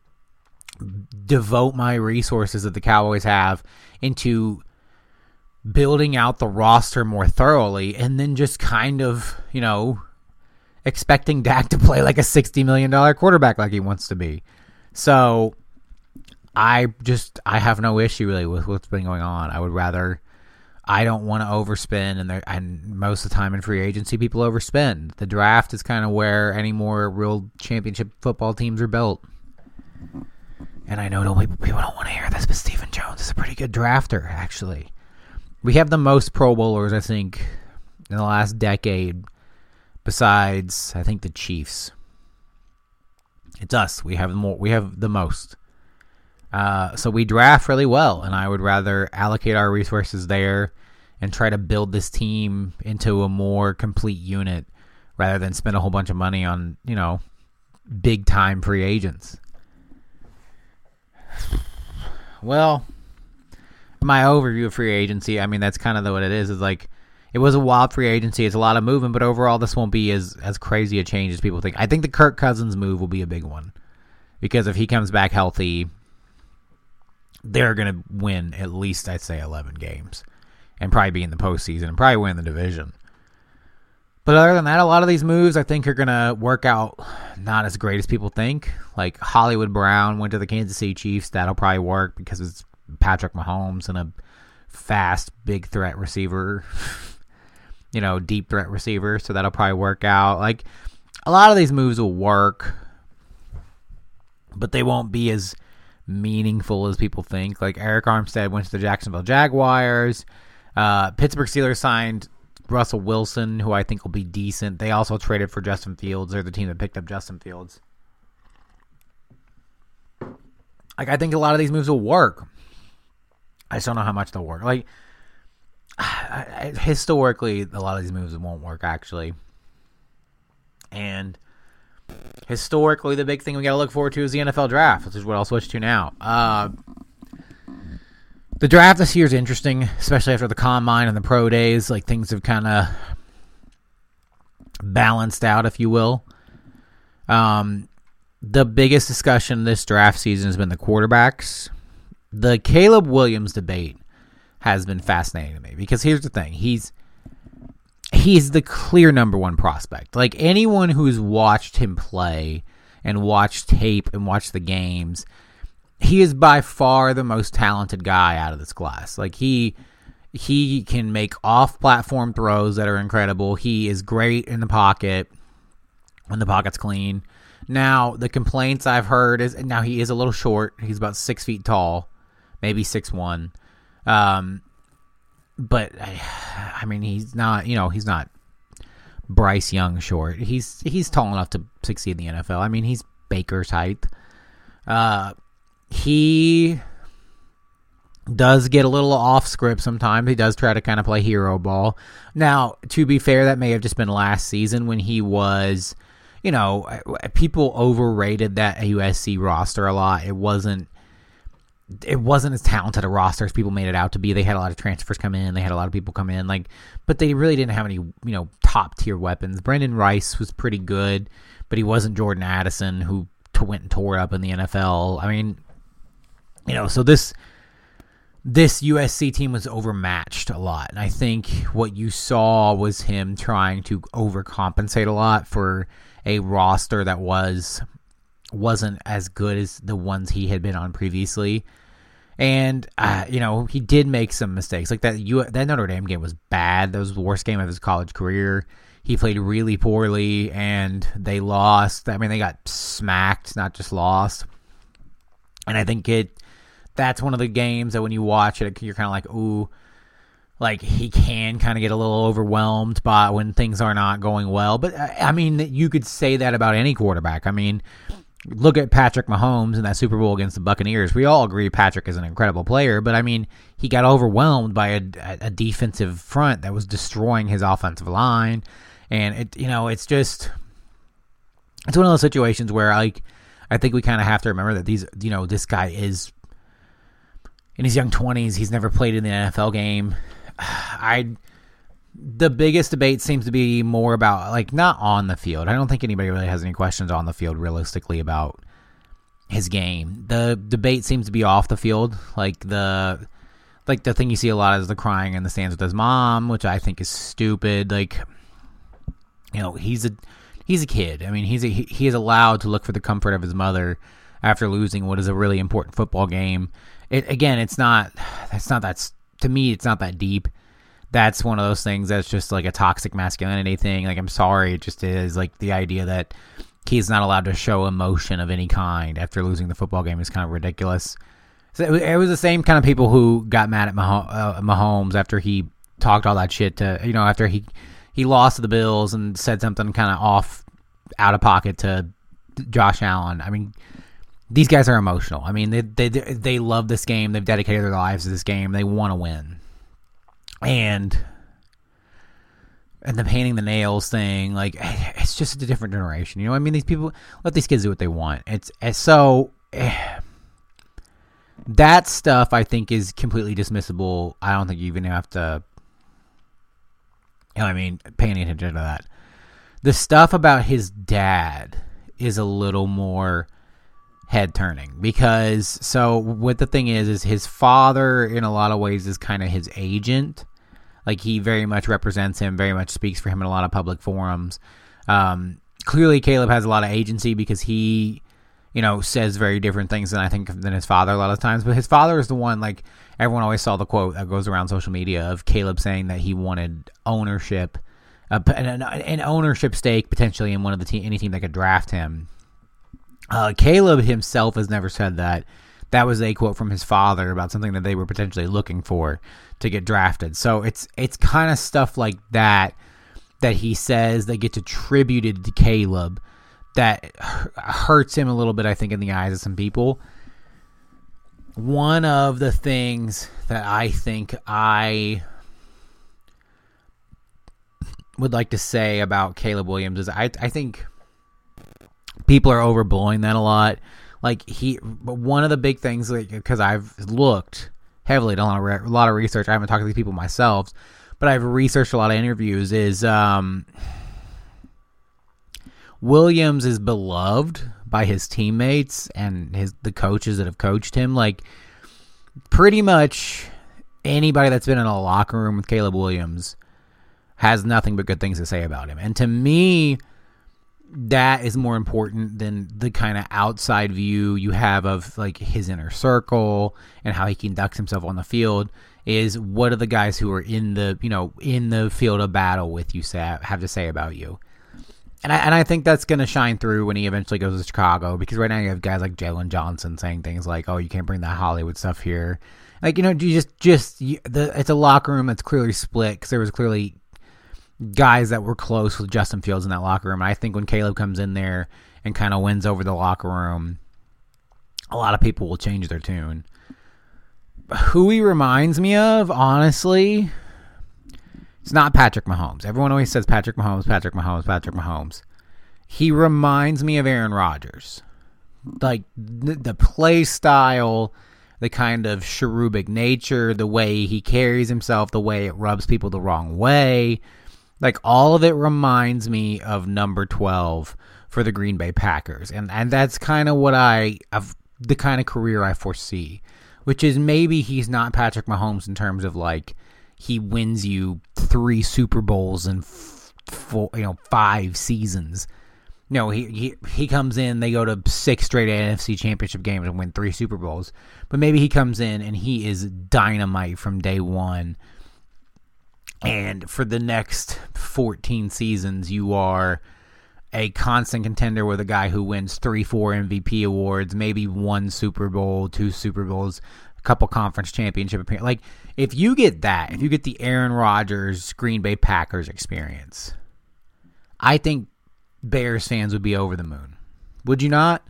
devote my resources that the Cowboys have into building out the roster more thoroughly, and then just kind of, you know, expecting Dak to play like a sixty million dollars quarterback like he wants to be. So I just, I have no issue really with what's been going on. I would rather, I don't want to overspend, and, and most of the time in free agency, people overspend. The draft is kind of where any more real championship football teams are built. And I know don't, people don't want to hear this, but Stephen Jones is a pretty good drafter, actually. We have the most Pro Bowlers, I think, in the last decade, besides, I think, the Chiefs. It's us. We have more. We have the most. Uh, so we draft really well, and I would rather allocate our resources there and try to build this team into a more complete unit rather than spend a whole bunch of money on, you know, big-time free agents. Well, my overview of free agency, I mean, that's kind of what it is. Is like, it was a wild free agency. It's a lot of movement, but overall, this won't be as, as crazy a change as people think. I think the Kirk Cousins move will be a big one, because if he comes back healthy, they're going to win at least, I'd say, eleven games and probably be in the postseason and probably win the division. But other than that, a lot of these moves I think are going to work out not as great as people think. Like Hollywood Brown went to the Kansas City Chiefs. That'll probably work because it's Patrick Mahomes and a fast, big threat receiver, you know, deep threat receiver. So that'll probably work out. Like, a lot of these moves will work, but they won't be as meaningful as people think. Like Eric Armstead went to the Jacksonville Jaguars. Uh, Pittsburgh Steelers signed Russell Wilson, who I think will be decent. They also traded for Justin Fields. They're the team that picked up Justin Fields. Like, I think a lot of these moves will work. I just don't know how much they'll work. Like, I, I, historically, a lot of these moves won't work, actually. And historically, the big thing we got to look forward to is the N F L draft, which is what I'll switch to now. Uh, the draft this year is interesting, especially after the combine and the pro days. Like, things have kind of balanced out, if you will. Um, the biggest discussion this draft season has been the quarterbacks. The Caleb Williams debate has been fascinating to me, because here's the thing. He's he's the clear number one prospect. Like, anyone who's watched him play and watched tape and watched the games, he is by far the most talented guy out of this class. Like, he he can make off-platform throws that are incredible. He is great in the pocket when the pocket's clean. Now, the complaints I've heard is, now he is a little short. He's about six feet tall, maybe six one. Um, but, I, I mean, he's not, you know, he's not Bryce Young short. He's he's tall enough to succeed in the N F L. I mean, he's Baker's height. Uh, he does get a little off script sometimes. He does try to kind of play hero ball. Now, to be fair, that may have just been last season when he was, you know, people overrated that U S C roster a lot. It wasn't It wasn't as talented a roster as people made it out to be. They had a lot of transfers come in. They had a lot of people come in, like, but they really didn't have any, you know, top tier weapons. Brendan Rice was pretty good, but he wasn't Jordan Addison, who t- went and tore up in the N F L. I mean, you know, so this this U S C team was overmatched a lot, and I think what you saw was him trying to overcompensate a lot for a roster that was wasn't as good as the ones he had been on previously. And, uh, you know, he did make some mistakes. Like that U- that Notre Dame game was bad. That was the worst game of his college career. He played really poorly, and they lost. I mean, they got smacked, not just lost. And I think it that's one of the games that when you watch it, you're kind of like, ooh, like he can kind of get a little overwhelmed by when things are not going well. But, I mean, you could say that about any quarterback. I mean, look at Patrick Mahomes in that Super Bowl against the Buccaneers. We all agree Patrick is an incredible player, but I mean, he got overwhelmed by a, a defensive front that was destroying his offensive line. And it, you know, it's just, it's one of those situations where, like, I think we kind of have to remember that these, you know, this guy is in his young twenties. He's never played in the N F L game. I, the biggest debate seems to be more about, like, not on the field. I don't think anybody really has any questions on the field realistically about his game. The debate seems to be off the field. Like the, like the thing you see a lot is the crying in the stands with his mom, which I think is stupid. Like, you know, he's a, he's a kid. I mean, he's a, he, he is allowed to look for the comfort of his mother after losing what is a really important football game. It, again, it's not, it's not that, to me, it's not that deep. that's one of those things that's just like a toxic masculinity thing. Like, I'm sorry, it just is. Like, the idea that he's not allowed to show emotion of any kind after losing the football game is kind of ridiculous. So it, was, it was the same kind of people who got mad at Mah- uh, Mahomes after he talked all that shit to, you know, after he, he lost to the Bills and said something kind of off, out of pocket to Josh Allen. I mean, these guys are emotional. I mean, they they they love this game. They've dedicated their lives to this game. They want to win. And and the painting the nails thing, like, it's just a different generation. You know what I mean? These people, let these kids do what they want. It's, it's so eh, that stuff I think is completely dismissible. I don't think you even have to, you know what I mean, pay any attention to that. The stuff about his dad is a little more head turning, because so what the thing is is his father in a lot of ways is kind of his agent. Like, he very much represents him, very much speaks for him in a lot of public forums. Um, clearly Caleb has a lot of agency because he, you know, says very different things than I think than his father a lot of times. But his father is the one, like, everyone always saw the quote that goes around social media of Caleb saying that he wanted ownership, uh, an, an ownership stake potentially in one of the team, any team that could draft him. Uh, Caleb himself has never said that. That was a quote from his father about something that they were potentially looking for to get drafted. So it's it's kind of stuff like that that he says that gets attributed to Caleb that hurts him a little bit, I think, in the eyes of some people. One of the things that I think I would like to say about Caleb Williams is I I think people are overblowing that a lot. Like, he, but one of the big things, like, because I've looked heavily, done a lot, of re- a lot of research. I haven't talked to these people myself, but I've researched a lot of interviews. Is um, Williams is beloved by his teammates and his the coaches that have coached him. Like, pretty much anybody that's been in a locker room with Caleb Williams has nothing but good things to say about him. And to me, that is more important than the kind of outside view you have of, like, his inner circle and how he conducts himself on the field. Is what are the guys who are in the, you know, in the field of battle with you say, have to say about you. And I, and I think that's going to shine through when he eventually goes to Chicago, because right now you have guys like Jalen Johnson saying things like, oh, you can't bring that Hollywood stuff here. Like, you know, you just, just you, the, it's a locker room that's clearly split, because there was clearly guys that were close with Justin Fields in that locker room. And I think when Caleb comes in there and kind of wins over the locker room, a lot of people will change their tune. Who he reminds me of, honestly, it's not Patrick Mahomes. Everyone always says Patrick Mahomes, Patrick Mahomes, Patrick Mahomes. He reminds me of Aaron Rodgers. Like, the, the play style, the kind of cherubic nature, the way he carries himself, the way it rubs people the wrong way. Like, all of it reminds me of number twelve for the Green Bay Packers. And and that's kind of what I, of the kind of career I foresee. Which is, maybe he's not Patrick Mahomes in terms of, like, he wins you three Super Bowls in f- four, you know, five seasons. No, he, he he comes in, they go to six straight N F C championship games and win three Super Bowls. But maybe he comes in and he is dynamite from day one. And for the next fourteen seasons, you are a constant contender with a guy who wins three, four M V P awards, maybe one Super Bowl, two Super Bowls, a couple conference championship appearances. Like, if you get that, if you get the Aaron Rodgers, Green Bay Packers experience, I think Bears fans would be over the moon. Would you not?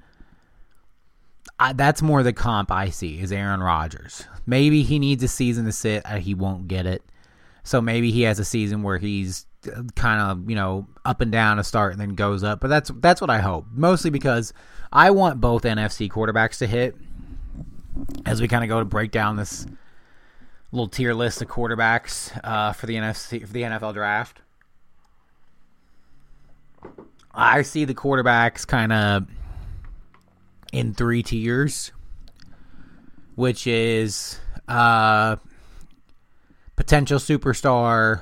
I, that's more the comp I see, is Aaron Rodgers. Maybe he needs a season to sit. Uh, he won't get it. So maybe he has a season where he's kind of, you know, up and down to start and then goes up. But that's that's what I hope. Mostly because I want both N F C quarterbacks to hit. As we kind of go to break down this little tier list of quarterbacks uh, for the N F C for the N F L draft. I see the quarterbacks kind of in three tiers, which is uh, potential superstar,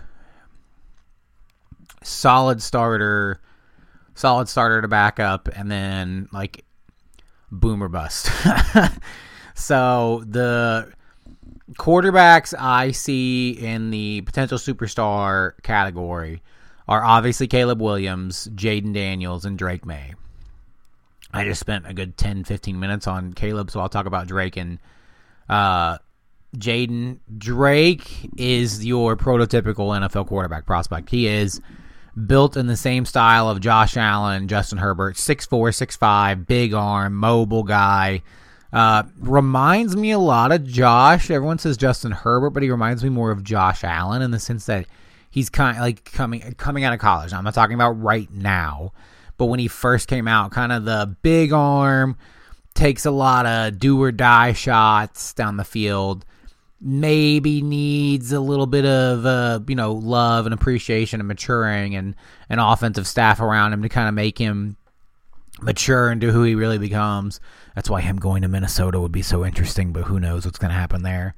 solid starter, solid starter to back up, and then like boom or bust. So the quarterbacks I see in the potential superstar category are obviously Caleb Williams, Jaden Daniels, and Drake May. I just spent a good ten, fifteen minutes on Caleb, so I'll talk about Drake and uh, Jaden. Drake is your prototypical N F L quarterback prospect. He is built in the same style of Josh Allen, Justin Herbert, six four, six five, big arm, mobile guy. Uh, reminds me a lot of Josh. Everyone says Justin Herbert, but he reminds me more of Josh Allen in the sense that he's kind of like coming coming out of college. Now, I'm not talking about right now, but when he first came out, kind of the big arm, takes a lot of do or die shots down the field. Maybe needs a little bit of uh, you know love and appreciation and maturing and an offensive staff around him to kind of make him mature into who he really becomes. That's why him going to Minnesota would be so interesting, but who knows what's going to happen there.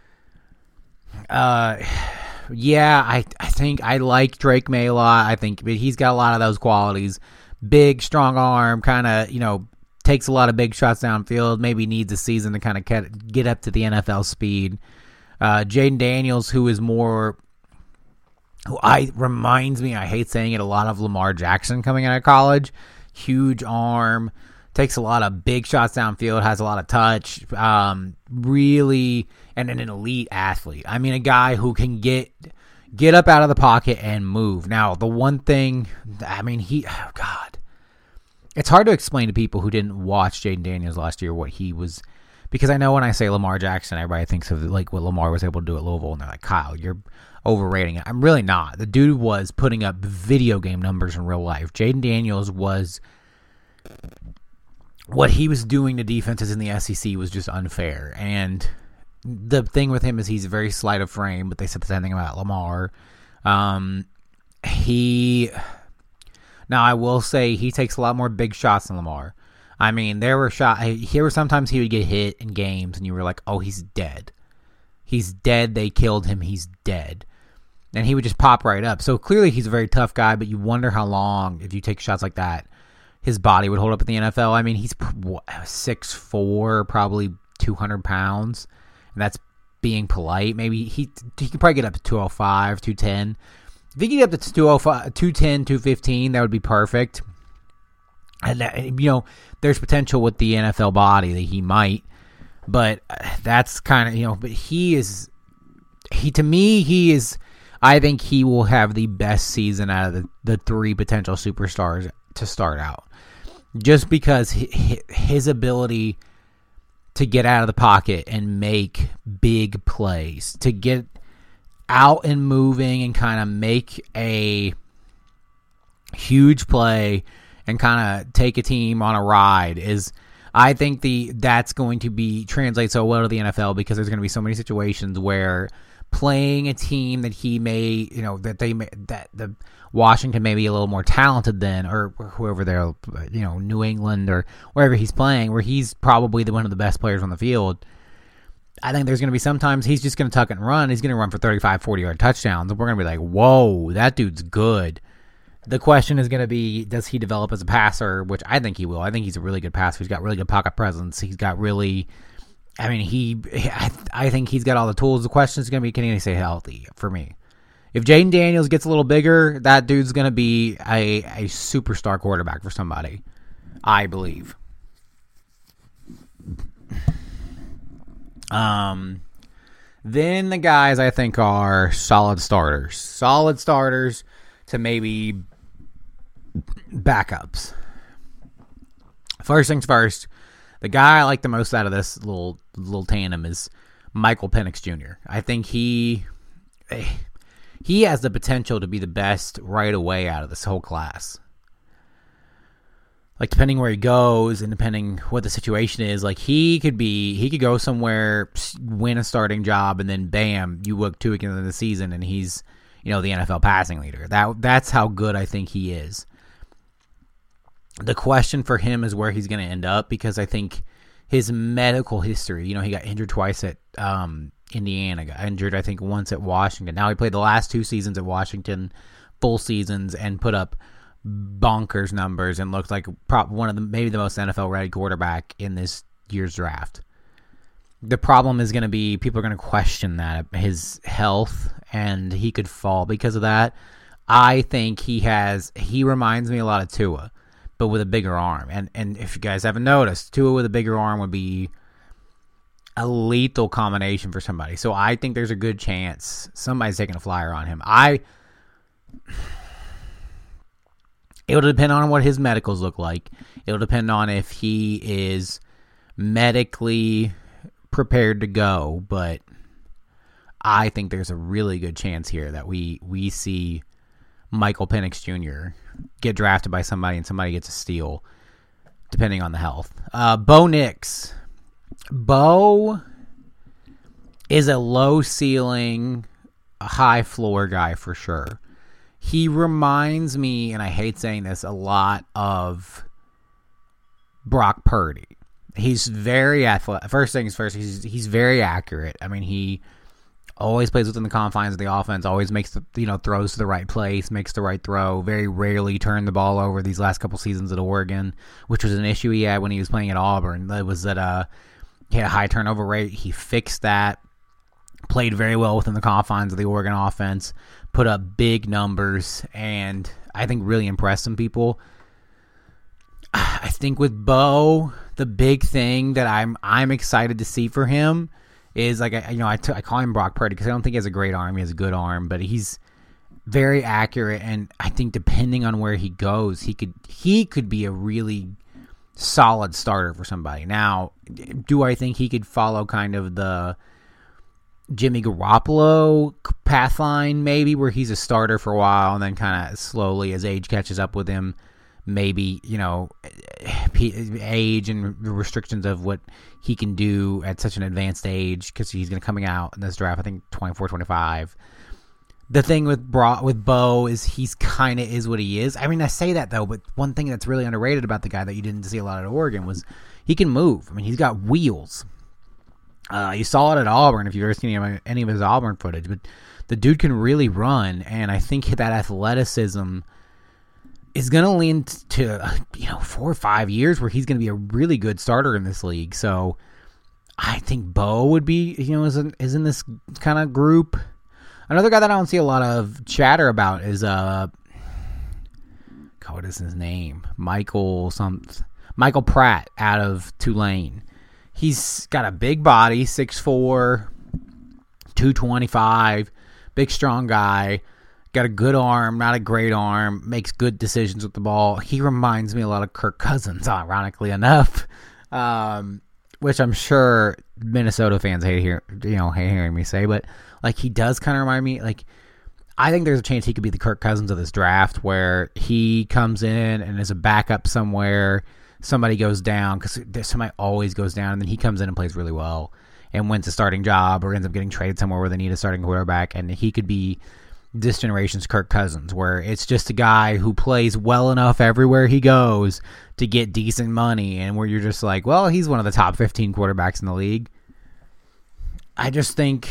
Uh, yeah, I I think I like Drake May a lot. I think he's got a lot of those qualities. Big, strong arm, kind of, you know, takes a lot of big shots downfield, maybe needs a season to kind of get up to the N F L speed. Uh, Jaden Daniels, who is more, who I reminds me, I hate saying it, a lot of Lamar Jackson coming out of college. Huge arm, takes a lot of big shots downfield, has a lot of touch, um, really, and an elite athlete. I mean, a guy who can get get up out of the pocket and move. Now, the one thing, I mean, he, oh God, it's hard to explain to people who didn't watch Jaden Daniels last year what he was, because I know when I say Lamar Jackson, everybody thinks of like what Lamar was able to do at Louisville, and they're like, Kyle, you're overrating it. I'm really not. The dude was putting up video game numbers in real life. Jaden Daniels was, what he was doing to defenses in the S E C was just unfair. And the thing with him is he's very slight of frame, but they said the same thing about Lamar. Um, he, now I will say he takes a lot more big shots than Lamar. I mean, there were shot. Here were sometimes he would get hit in games, and you were like, "Oh, he's dead. He's dead. They killed him. He's dead." And he would just pop right up. So clearly, he's a very tough guy. But you wonder how long, if you take shots like that, his body would hold up in the N F L. I mean, he's six foot four, probably two hundred pounds, and that's being polite. Maybe he he could probably get up to two oh five, two ten. If he could get up to two oh five, two ten, two fifteen, that would be perfect. And, that, you know, there's potential with the N F L body that he might. But that's kind of, you know, but he is, he to me, he is, I think he will have the best season out of the, the three potential superstars to start out. Just because his ability to get out of the pocket and make big plays, to get out and moving and kind of make a huge play and kind of take a team on a ride is, I think the that's going to be translate so well to the N F L because there's going to be so many situations where playing a team that he may, you know, that they may, that the Washington may be a little more talented than, or whoever they're, you know, New England or wherever he's playing, where he's probably the one of the best players on the field. I think there's going to be sometimes he's just going to tuck it and run. He's going to run for thirty-five, forty-yard touchdowns, and we're going to be like, whoa, that dude's good. The question is going to be, does he develop as a passer, which I think he will. I think he's a really good passer. He's got really good pocket presence. He's got really, I mean, he, I, I think he's got all the tools. The question is going to be, can he stay healthy for me? If Jaden Daniels gets a little bigger, that dude's going to be a, a superstar quarterback for somebody, I believe. Um, then the guys I think are solid starters. Solid starters to maybe backups. First things first, the guy I like the most out of this little little tandem is Michael Penix Junior I think he he has the potential to be the best right away out of this whole class. Like, depending where he goes and depending what the situation is, like, he could be, he could go somewhere, win a starting job, and then bam, you look two weeks into the season and he's, you know, the N F L passing leader. That That's how good I think he is. The question for him is where he's going to end up, because I think his medical history, you know, he got injured twice at um, Indiana, got injured, I think, once at Washington. Now he played the last two seasons at Washington, full seasons, and put up bonkers numbers and looked like one of the maybe the most N F L ready quarterback in this year's draft. the problem is going to be people are going to question that, his health, and he could fall because of that. I think he has, he reminds me a lot of Tua, but with a bigger arm. And and if you guys haven't noticed, Tua with a bigger arm would be a lethal combination for somebody. So I think there's a good chance somebody's taking a flyer on him. I, it'll depend on what his medicals look like. It'll depend on if he is medically prepared to go, but I think there's a really good chance here that we we see Michael Penix Junior get drafted by somebody and somebody gets a steal, depending on the health. Uh, Bo Nix. Bo is a low ceiling, high floor guy for sure. He reminds me, and I hate saying this, a lot of Brock Purdy. He's very athletic. First things first, he's he's very accurate. I mean, he always plays within the confines of the offense, always makes the, you know, throws to the right place, makes the right throw, very rarely turned the ball over these last couple seasons at Oregon, which was an issue he had when he was playing at Auburn. That was that uh, he had a high turnover rate. He fixed that, played very well within the confines of the Oregon offense, put up big numbers, and I think really impressed some people. I think with Bo, the big thing that I'm I'm excited to see for him is, like, I, you know, I, t- I call him Brock Purdy because I don't think he has a great arm. He has a good arm, but he's very accurate, and I think depending on where he goes, he could he could be a really solid starter for somebody. Now, do I think he could follow kind of the Jimmy Garoppolo path line, maybe, where he's a starter for a while and then kind of slowly, as age catches up with him, maybe, you know, age and the restrictions of what he can do at such an advanced age, because he's going to coming out in this draft, I think twenty-four, twenty-five. The thing with Bro- with Bo is he's kind of is what he is. I mean, I say that, though, but one thing that's really underrated about the guy that you didn't see a lot at Oregon was he can move. I mean, he's got wheels. Uh, you saw it at Auburn if you've ever seen any, any of his Auburn footage, but the dude can really run, and I think that athleticism is going to lean to, you know, four or five years where he's going to be a really good starter in this league. So I think Bo would be, you know, is in, is in this kind of group. Another guy that I don't see a lot of chatter about is, uh, God, what is his name? Michael something. Michael Pratt out of Tulane. He's got a big body, six foot four, two twenty-five, big, strong guy. Got a good arm, not a great arm, makes good decisions with the ball. He reminds me a lot of Kirk Cousins, ironically enough, um, which I'm sure Minnesota fans hate hear, you know, hate hearing me say, but like he does kind of remind me. Like, I think there's a chance he could be the Kirk Cousins of this draft, where he comes in and is a backup somewhere. Somebody goes down, because somebody always goes down, and then he comes in and plays really well and wins a starting job or ends up getting traded somewhere where they need a starting quarterback, and he could be this generation's Kirk Cousins, where it's just a guy who plays well enough everywhere he goes to get decent money, and where you're just like, well, he's one of the top fifteen quarterbacks in the league. I just think,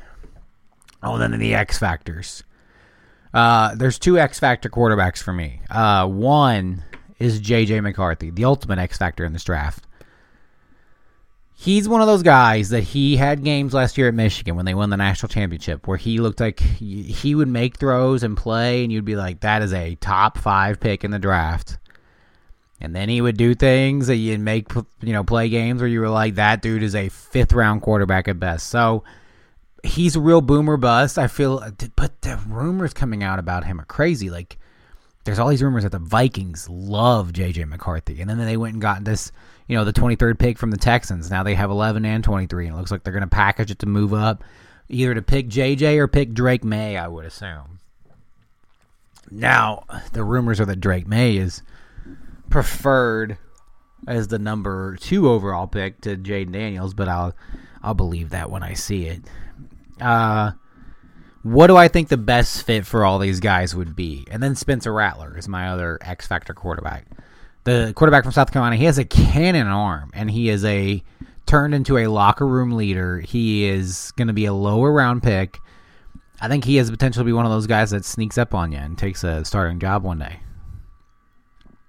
oh, then the X factors. Uh, there's two X factor quarterbacks for me. Uh, one is J J McCarthy, the ultimate X factor in this draft. He's one of those guys that he had games last year at Michigan when they won the national championship where he looked like he would make throws and play, and you'd be like, that is a top five pick in the draft. And then he would do things that you'd make, you know, play games where you were like, that dude is a fifth round quarterback at best. So he's a real boomer bust. I feel, but the rumors coming out about him are crazy. Like, there's all these rumors that the Vikings love J J McCarthy, and then they went and got this, you know, the twenty-third pick from the Texans. Now they have eleven and twenty-three, and it looks like they're going to package it to move up, either to pick J J or pick Drake May, I would assume. Now, the rumors are that Drake May is preferred as the number two overall pick to Jaden Daniels, but I'll I'll believe that when I see it. Uh, what do I think the best fit for all these guys would be? And then Spencer Rattler is my other X Factor quarterback. The quarterback from South Carolina, he has a cannon arm, and he is a turned into a locker room leader. He is going to be a lower round pick. I think he has the potential to be one of those guys that sneaks up on you and takes a starting job one day.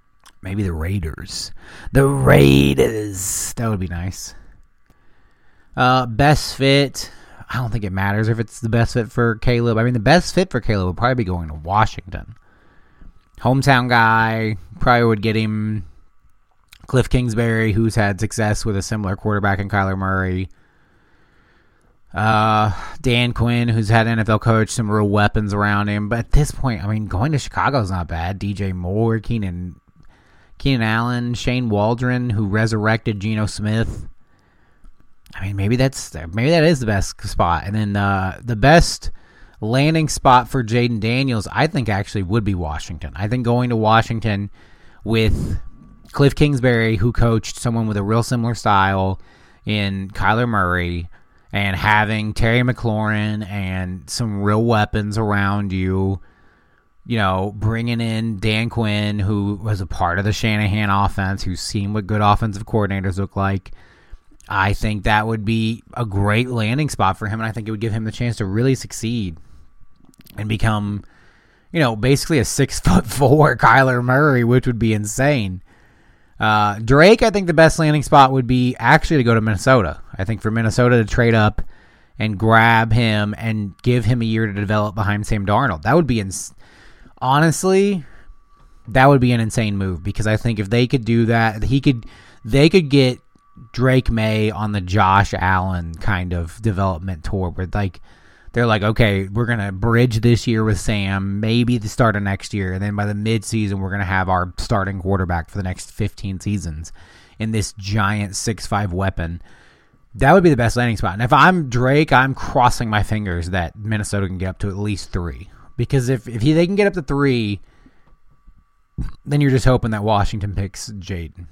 Maybe the Raiders. The Raiders. That would be nice. Uh, best fit, I don't think it matters if it's the best fit for Caleb. I mean, the best fit for Caleb would probably be going to Washington. Hometown guy, probably would get him Cliff Kingsbury, who's had success with a similar quarterback in Kyler Murray. Uh, Dan Quinn, who's had N F L coach, some real weapons around him. But at this point, I mean, going to Chicago is not bad. D J Moore, Keenan, Keenan Allen, Shane Waldron, who resurrected Geno Smith. I mean, maybe that's maybe that is the best spot. And then uh, the best landing spot for Jaden Daniels, I think, actually would be Washington. I think going to Washington with Cliff Kingsbury, who coached someone with a real similar style in Kyler Murray, and having Terry McLaurin and some real weapons around you, you know, bringing in Dan Quinn, who was a part of the Shanahan offense, who's seen what good offensive coordinators look like. I think that would be a great landing spot for him, and I think it would give him the chance to really succeed and become, you know, basically a six foot four Kyler Murray, which would be insane. Uh, Drake, I think the best landing spot would be actually to go to Minnesota. I think for Minnesota to trade up and grab him and give him a year to develop behind Sam Darnold. That would be, ins- honestly, that would be an insane move, because I think if they could do that, he could, they could get Drake May on the Josh Allen kind of development tour, where like they're like, okay, we're gonna bridge this year with Sam, maybe the start of next year, and then by the mid-season we're gonna have our starting quarterback for the next fifteen seasons in this giant six five weapon. That would be the best landing spot. And if I'm Drake, I'm crossing my fingers that Minnesota can get up to at least three, because if if he, they can get up to three, then you're just hoping that Washington picks Jaden.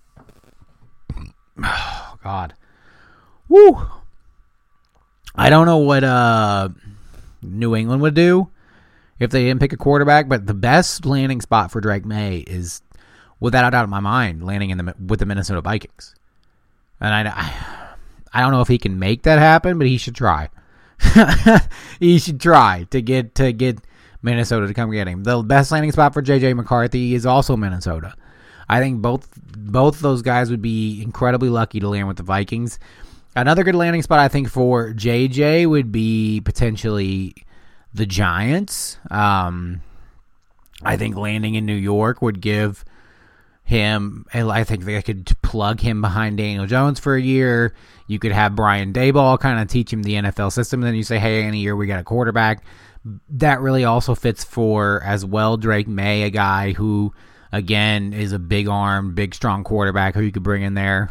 Oh, God. Woo! I don't know what uh, New England would do if they didn't pick a quarterback, but the best landing spot for Drake May is, without a doubt in my mind, landing in the with the Minnesota Vikings. And I, I, I don't know if he can make that happen, but he should try. He should try to get to get Minnesota to come get him. The best landing spot for J J McCarthy is also Minnesota. I think both both those guys would be incredibly lucky to land with the Vikings. Another good landing spot, I think, for J J would be potentially the Giants. Um, I think landing in New York would give him, I think they could plug him behind Daniel Jones for a year. You could have Brian Daboll kind of teach him the N F L system. Then you say, hey, in a year we got a quarterback. That really also fits for, as well, Drake May, a guy who, again, is a big arm, big strong quarterback who you could bring in there.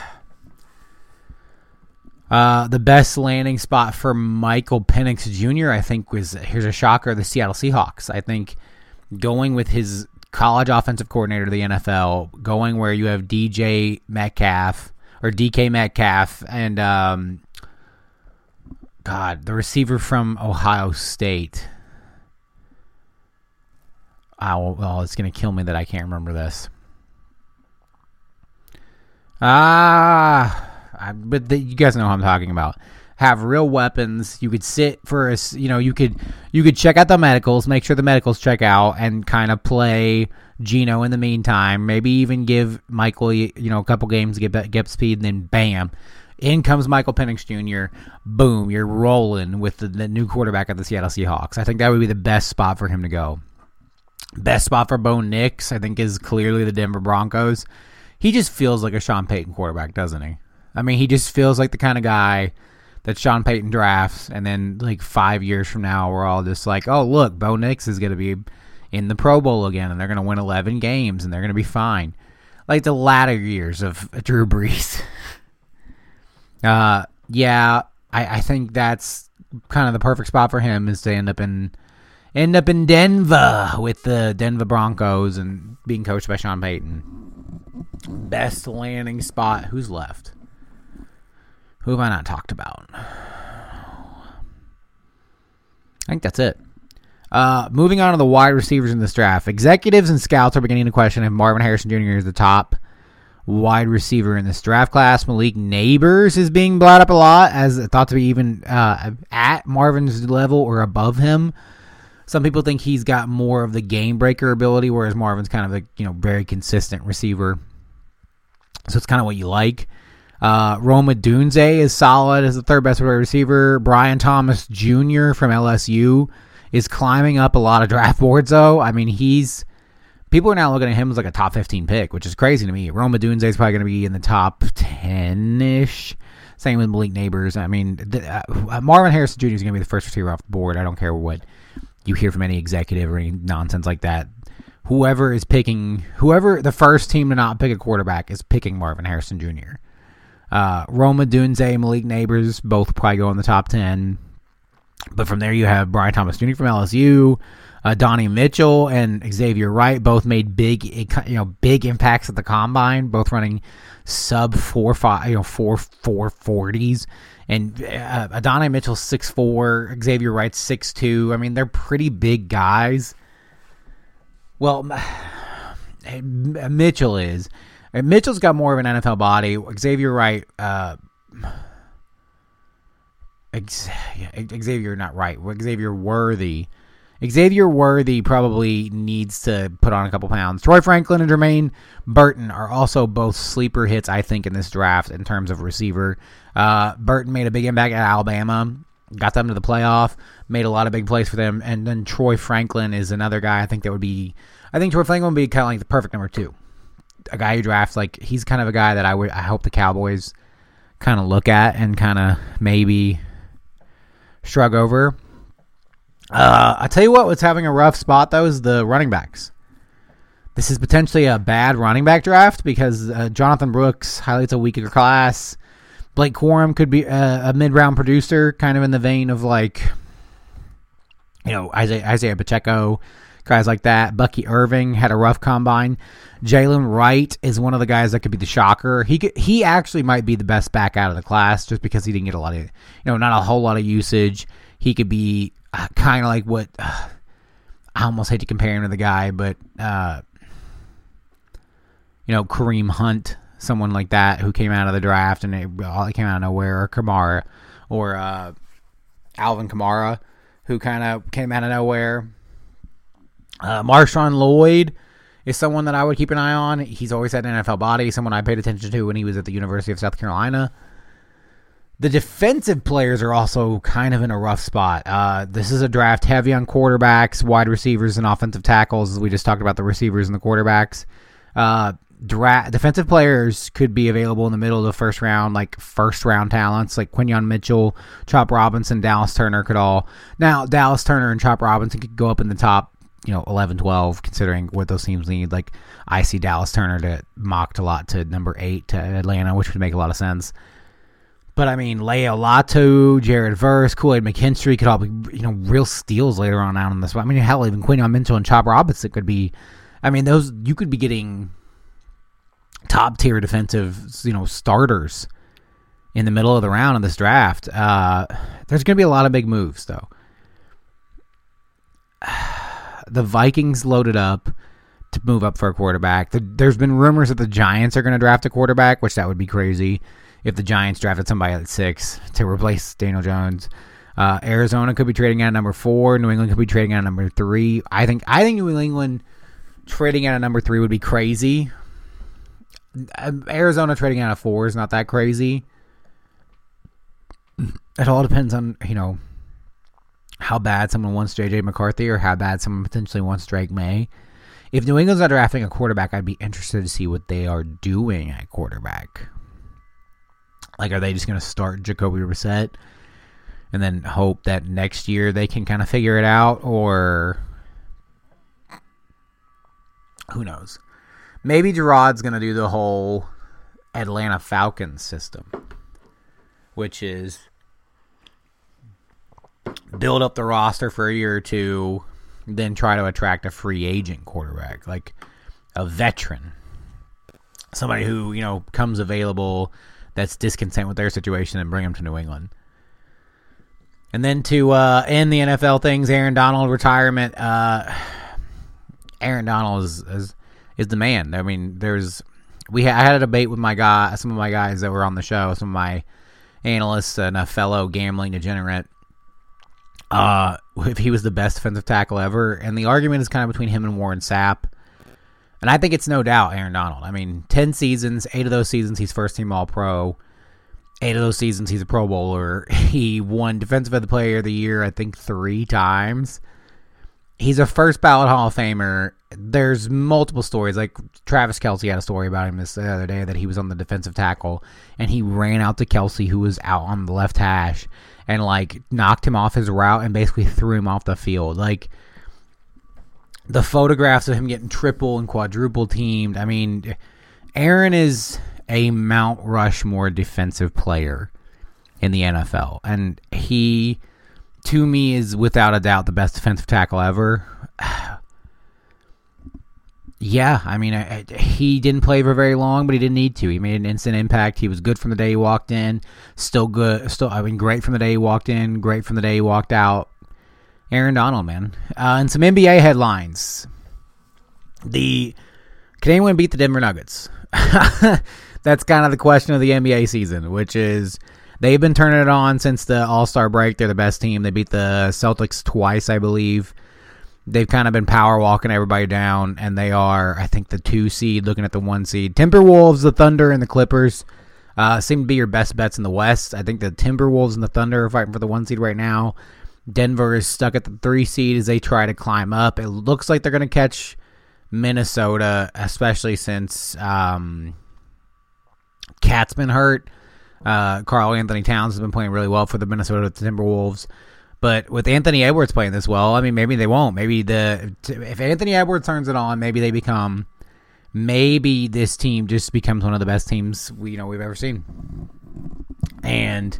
Uh, the best landing spot for Michael Penix Junior, I think, was, here's a shocker, the Seattle Seahawks. I think going with his college offensive coordinator to the N F L, going where you have D J Metcalf, or D K Metcalf, and, um, God, the receiver from Ohio State. Oh, well, it's going to kill me that I can't remember this. Ah, I, but the, you guys know who I'm talking about. Have real weapons. You could sit for a, you know, you could you could check out the medicals, make sure the medicals check out, and kind of play Geno in the meantime. Maybe even give Michael, you know, a couple games to get get speed, and then bam, in comes Michael Penix Junior Boom, you're rolling with the, the new quarterback of the Seattle Seahawks. I think that would be the best spot for him to go. Best spot for Bo Nix, I think, is clearly the Denver Broncos. He just feels like a Sean Payton quarterback, doesn't he? I mean, he just feels like the kind of guy that Sean Payton drafts, and then like five years from now, we're all just like, oh, look, Bo Nix is going to be in the Pro Bowl again, and they're going to win eleven games, and they're going to be fine. Like the latter years of Drew Brees. uh, yeah, I, I think that's kind of the perfect spot for him, is to end up in end up in Denver with the Denver Broncos and being coached by Sean Payton. Best landing spot. Who's left? Who have I not talked about? I think that's it. Uh, moving on to the wide receivers in this draft. Executives and scouts are beginning to question if Marvin Harrison Junior is the top wide receiver in this draft class. Malik Nabers is being brought up a lot as thought to be even uh, at Marvin's level or above him. Some people think he's got more of the game breaker ability, whereas Marvin's kind of a, you know, very consistent receiver. So it's kind of what you like. Uh, Roma Dunze is solid as the third best wide receiver. Brian Thomas Junior from L S U is climbing up a lot of draft boards, though. I mean, he's people are now looking at him as like a top fifteen pick, which is crazy to me. Roma Dunze is probably going to be in the top ten-ish. Same with Malik Neighbors. I mean, the, uh, Marvin Harrison Junior is going to be the first receiver off the board. I don't care what you hear from any executive or any nonsense like that. Whoever is picking, whoever the first team to not pick a quarterback is picking Marvin Harrison Junior Uh, Roma Dunze, Malik Neighbors, both probably go in the top ten. But from there you have Brian Thomas Junior from L S U, uh, Donnie Mitchell and Xavier Wright both made big, you know, big impacts at the combine, both running sub four five, you know, four four forties. And uh, Adonai Mitchell's six four, Xavier Wright's six two. I mean, they're pretty big guys. Well, Mitchell is. Mitchell's got more of an N F L body. Xavier Wright, uh, Xavier not Wright, Xavier Worthy. Xavier Worthy probably needs to put on a couple pounds. Troy Franklin and Jermaine Burton are also both sleeper hits, I think, in this draft in terms of receiver. Uh, Burton made a big impact at Alabama, got them to the playoff, made a lot of big plays for them. And then Troy Franklin is another guy I think that would be, I think Troy Franklin would be kind of like the perfect number two. A guy who drafts, like, he's kind of a guy that I would, I hope the Cowboys kind of look at and kind of maybe shrug over. Uh, I tell you what, what's having a rough spot, though, is the running backs. This is potentially a bad running back draft because uh, Jonathan Brooks highlights a weaker class. Blake Corum could be a, a mid-round producer, kind of in the vein of, like, you know, Isaiah, Isaiah Pacheco, guys like that. Bucky Irving had a rough combine. Jalen Wright is one of the guys that could be the shocker. He could, he actually might be the best back out of the class just because he didn't get a lot of, you know, not a whole lot of usage. He could be uh, kind of like what, uh, I almost hate to compare him to the guy, but, uh, you know, Kareem Hunt, someone like that who came out of the draft and it, it came out of nowhere, or Kamara, or uh, Alvin Kamara, who kind of came out of nowhere. Uh, Marshawn Lloyd is someone that I would keep an eye on. He's always had an N F L body, someone I paid attention to when he was at the University of South Carolina. The defensive players are also kind of in a rough spot. Uh, this is a draft heavy on quarterbacks, wide receivers, and offensive tackles, as we just talked about the receivers and the quarterbacks. Uh, dra- defensive players could be available in the middle of the first round, like first-round talents, like Quinyon Mitchell, Chop Robinson, Dallas Turner could all... Now, Dallas Turner and Chop Robinson could go up in the top, you know, eleven, twelve, considering what those teams need. Like, I see Dallas Turner to mocked a lot to number eight to Atlanta, which would make a lot of sense. But, I mean, Leo Lato, Jared Verse, Kool-Aid McKinstry could all be, you know, real steals later on out in this. I mean, hell, even Quinyon Mitchell and Chop Robinson could be, I mean, those, you could be getting top-tier defensive, you know, starters in the middle of the round in this draft. Uh, there's going to be a lot of big moves, though. The Vikings loaded up to move up for a quarterback. The, there's been rumors that the Giants are going to draft a quarterback, which that would be crazy if the Giants drafted somebody at six to replace Daniel Jones. Uh, Arizona could be trading at number four. New England could be trading at number three. I think I think New England trading at a number three would be crazy. Arizona trading at a four is not that crazy. It all depends on, you know, how bad someone wants J J McCarthy or how bad someone potentially wants Drake May. If New England's not drafting a quarterback, I'd be interested to see what they are doing at quarterback. Like, are they just going to start Jacoby Brissett and then hope that next year they can kind of figure it out? Or who knows? Maybe Gerard's going to do the whole Atlanta Falcons system, which is build up the roster for a year or two, then try to attract a free agent quarterback, like a veteran, somebody who, you know, comes available that's discontent with their situation and bring them to New England. And then to uh, end the N F L things, Aaron Donald retirement. Uh, Aaron Donald is, is is the man. I mean, there's we ha- I had a debate with my guy, some of my guys that were on the show, some of my analysts and a fellow gambling degenerate. Uh, if he was the best defensive tackle ever, and the argument is kind of between him and Warren Sapp. And I think it's no doubt Aaron Donald. I mean, ten seasons, eight of those seasons, he's first-team All-Pro. Eight of those seasons, he's a Pro Bowler. He won Defensive Player of the Year, I think, three times. He's a first ballot Hall of Famer. There's multiple stories. Like Travis Kelce had a story about him this the other day that he was on the defensive tackle and he ran out to Kelce, who was out on the left hash, and like knocked him off his route and basically threw him off the field. Like the photographs of him getting triple and quadruple teamed. I mean, Aaron is a Mount Rushmore defensive player in the N F L, and he, to me, is without a doubt the best defensive tackle ever. Yeah, I mean, I, I, he didn't play for very long, but he didn't need to. He made an instant impact. He was good from the day he walked in. Still good. Still, I mean, great from the day he walked in. Great from the day he walked out. Aaron Donald, man. Uh, and some N B A headlines. The can anyone beat the Denver Nuggets? That's kind of the question of the N B A season, which is they've been turning it on since the All-Star break. They're the best team. They beat the Celtics twice, I believe. They've kind of been power walking everybody down, and they are, I think, the two seed, looking at the one seed. Timberwolves, the Thunder, and the Clippers uh, seem to be your best bets in the West. I think the Timberwolves and the Thunder are fighting for the one seed right now. Denver is stuck at the three seed as they try to climb up. It looks like they're going to catch Minnesota, especially since um, Cat's been hurt. Uh, Karl Anthony Towns has been playing really well for the Minnesota Timberwolves. But with Anthony Edwards playing this well, I mean, maybe they won't. Maybe the if Anthony Edwards turns it on, maybe they become, maybe this team just becomes one of the best teams we you know we've ever seen. And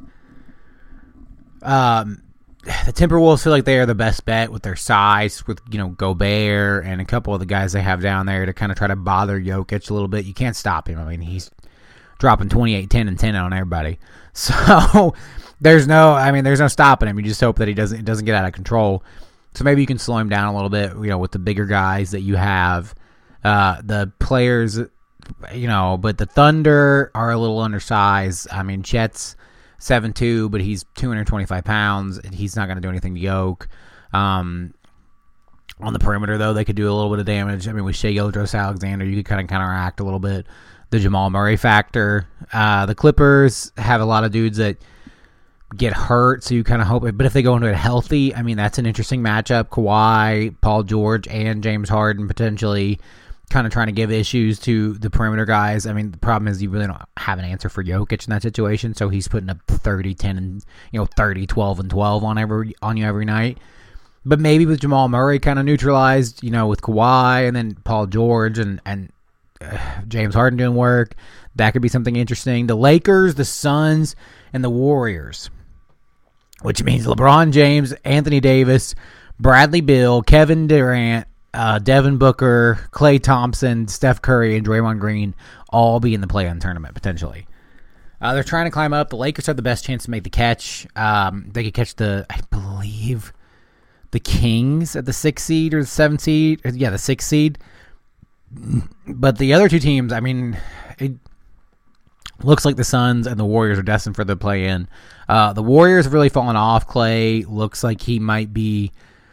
um, the Timberwolves feel like they are the best bet with their size, with you know Gobert and a couple of the guys they have down there to kind of try to bother Jokic a little bit. You can't stop him. I mean, he's dropping twenty-eight, ten, and ten on everybody. So there's no, I mean, there's no stopping him. You just hope that he doesn't, it doesn't get out of control. So maybe you can slow him down a little bit, you know, with the bigger guys that you have. Uh, the players, you know, but the Thunder are a little undersized. I mean, Chet's seven two, but he's two hundred twenty-five pounds. He's not going to do anything to Yoke. Um, on the perimeter, though, they could do a little bit of damage. I mean, with Shai Gilgeous-Alexander, you could kind of counteract a little bit the Jamal Murray factor. Uh, the Clippers have a lot of dudes that get hurt, so you kind of hope it. But if they go into it healthy, I mean, that's an interesting matchup. Kawhi, Paul George, and James Harden potentially kind of trying to give issues to the perimeter guys. I mean, the problem is you really don't have an answer for Jokic in that situation, so he's putting up thirty, ten, and you know thirty, twelve, and twelve on every on you every night. But maybe with Jamal Murray kind of neutralized, you know, with Kawhi and then Paul George and and uh, James Harden doing work, that could be something interesting. The Lakers, the Suns, and the Warriors, which means LeBron James, Anthony Davis, Bradley Beal, Kevin Durant, uh, Devin Booker, Klay Thompson, Steph Curry, and Draymond Green all be in the play-in tournament potentially. Uh, they're trying to climb up. The Lakers have the best chance to make the catch. Um, they could catch the, I believe, the Kings at the sixth seed or the seventh seed. Yeah, the sixth seed. But the other two teams, I mean, it looks like the Suns and the Warriors are destined for the play-in. Uh, the Warriors have really fallen off. Klay looks like he might be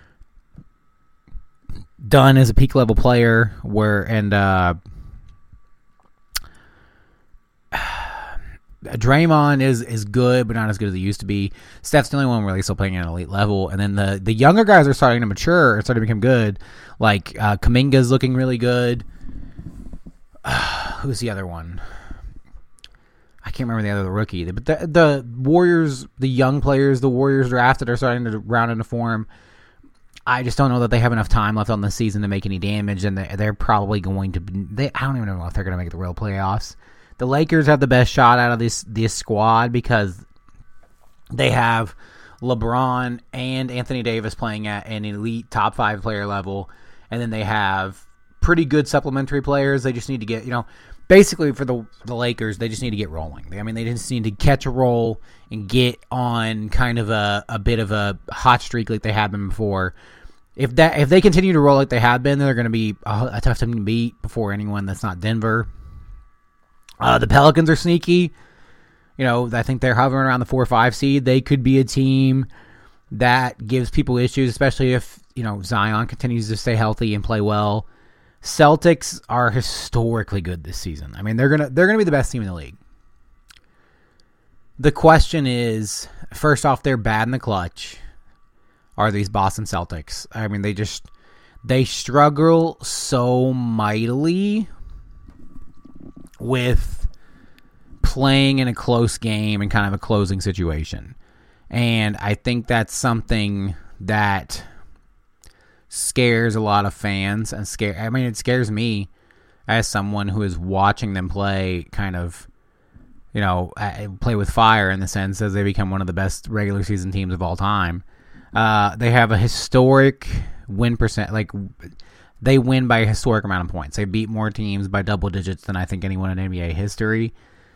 done as a peak level player. Where and uh, Draymond is is good, but not as good as he used to be. Steph's the only one really still playing at an elite level. And then the, the younger guys are starting to mature and starting to become good. Like uh, Kuminga's looking really good. Uh, who's the other one? I can't remember the other rookie. But the the Warriors, the young players, the Warriors drafted are starting to round into form. I just don't know that they have enough time left on the season to make any damage, and they, they're probably going to. They, I don't even know if they're going to make the real playoffs. The Lakers have the best shot out of this this squad because they have LeBron and Anthony Davis playing at an elite top five player level, and then they have pretty good supplementary players. They just need to get, you know, basically for the the Lakers, they just need to get rolling. I mean, they just need to catch a roll and get on kind of a, a bit of a hot streak like they have been before. If that if they continue to roll like they have been, they're going to be a, a tough team to beat before anyone that's not Denver. Uh, the Pelicans are sneaky. You know, I think they're hovering around the four or five seed. They could be a team that gives people issues, especially if, you know, Zion continues to stay healthy and play well. Celtics are historically good this season. I mean, they're gonna they're gonna be the best team in the league. the question is, first off, they're bad in the clutch. Are these Boston Celtics? I mean, they just they struggle so mightily with playing in a close game and kind of a closing situation. And I think that's something that scares a lot of fans and scare I mean it scares me as someone who is watching them play kind of, you know, play with fire in the sense as they become one of the best regular season teams of all time. Uh, they have a historic win percent, like they win by a historic amount of points. They beat more teams by double digits than I think anyone in N B A history.